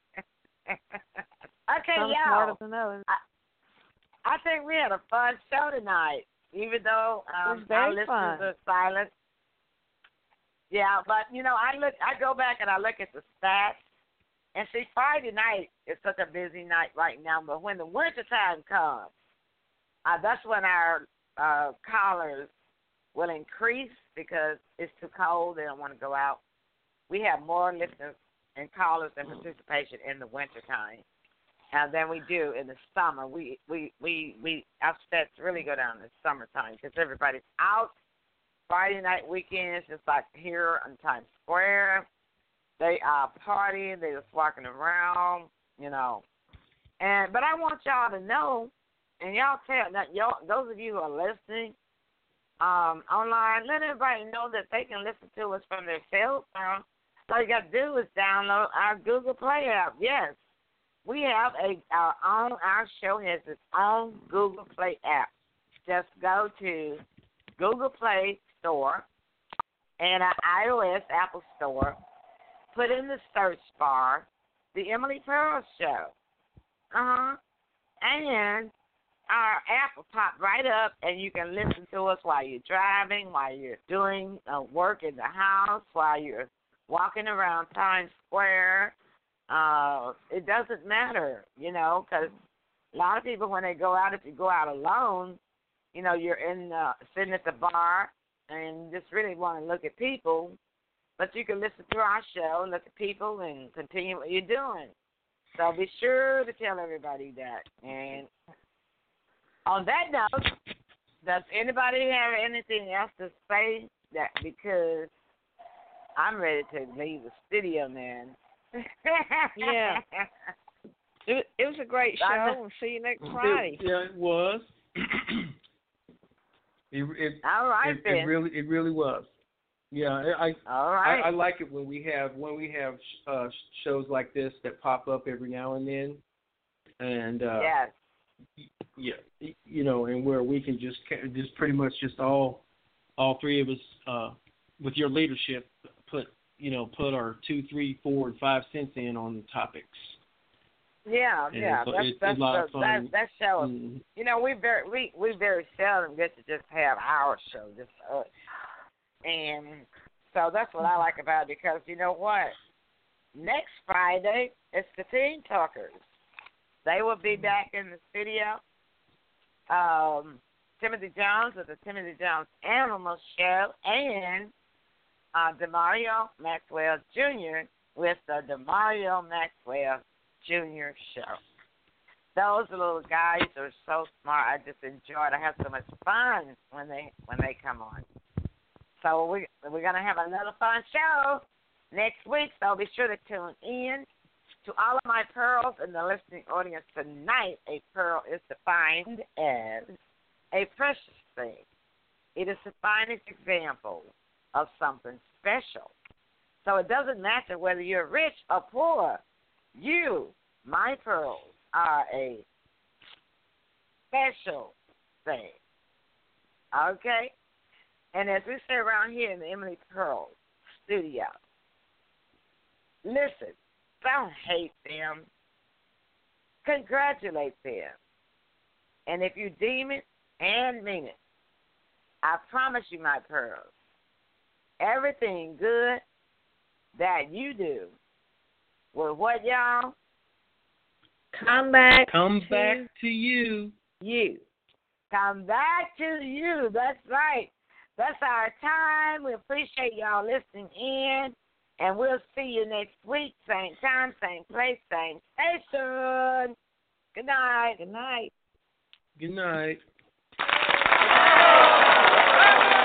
Speaker 8: Okay,
Speaker 5: Some
Speaker 8: y'all.
Speaker 5: smarter than others.
Speaker 8: I think we had a fun show tonight, even though
Speaker 5: it was
Speaker 8: our
Speaker 5: very
Speaker 8: listeners
Speaker 5: fun.
Speaker 8: are silent. Yeah, but I go back and I look at the stats, and see, Friday night is such a busy night right now. But when the winter time comes, that's when our callers will increase because it's too cold. They don't want to go out. We have more listeners and callers and participation in the winter time than we do in the summer. Our stats really go down in the summertime because everybody's out. Friday night weekends, just like here on Times Square, they are partying. They're just walking around, But I want y'all to know, and y'all those of you who are listening online, let everybody know that they can listen to us from their cell phone. All you got to do is download our Google Play app. Yes, we have our show has its own Google Play app. Just go to Google Play Store and our iOS Apple Store. Put in the search bar the Emily Pearl Show. And our app will pop right up, and you can listen to us while you're driving, while you're doing work in the house, while you're walking around Times Square. It doesn't matter, because a lot of people, when they go out, if you go out alone, you're sitting at the bar and just really want to look at people. But you can listen to our show, look at people, and continue what you're doing. So be sure to tell everybody that. And on that note, does anybody have anything else to say? That because I'm ready to leave the studio, man.
Speaker 5: Yeah. It was a great show. We'll see you next Friday.
Speaker 6: It was.
Speaker 8: All right, then.
Speaker 6: It really was. Yeah,
Speaker 8: all right.
Speaker 6: I like it when we have shows like this that pop up every now and then, and
Speaker 8: yes.
Speaker 6: Yeah, and where we can just pretty much just all three of us with your leadership put our 2, 3, 4, and 5 cents in on the topics.
Speaker 8: Yeah,
Speaker 6: and
Speaker 8: yeah. That's a lot of fun. That show.
Speaker 6: Mm-hmm.
Speaker 8: We very seldom get to just have our show, just us. And so that's what I like about it because you know what? Next Friday, it's the Teen Talkers. They will be back in the studio. Timothy Jones of the Timothy Jones Animal Show and DeMario Maxwell Jr. with the DeMario Maxwell Jr. Show. Those little guys are so smart. I just enjoy it. I have so much fun when they come on. So we're going to have another fun show next week, so be sure to tune in. To all of my pearls in the listening audience tonight, a pearl is defined as a precious thing. It is the finest example of something special. So it doesn't matter whether you're rich or poor. You, my pearls, are a special thing. Okay? And as we say around here in the Emily Pearl studio, listen, don't hate them. Congratulate them. And if you deem it and mean it, I promise you, my pearls, everything good that you do will what, y'all?
Speaker 5: Come back
Speaker 6: to you.
Speaker 8: You. Come back to you. That's right. That's our time. We appreciate y'all listening in. And we'll see you next week. Same time, same place, same station. Good night.
Speaker 5: Good night.
Speaker 6: Good night.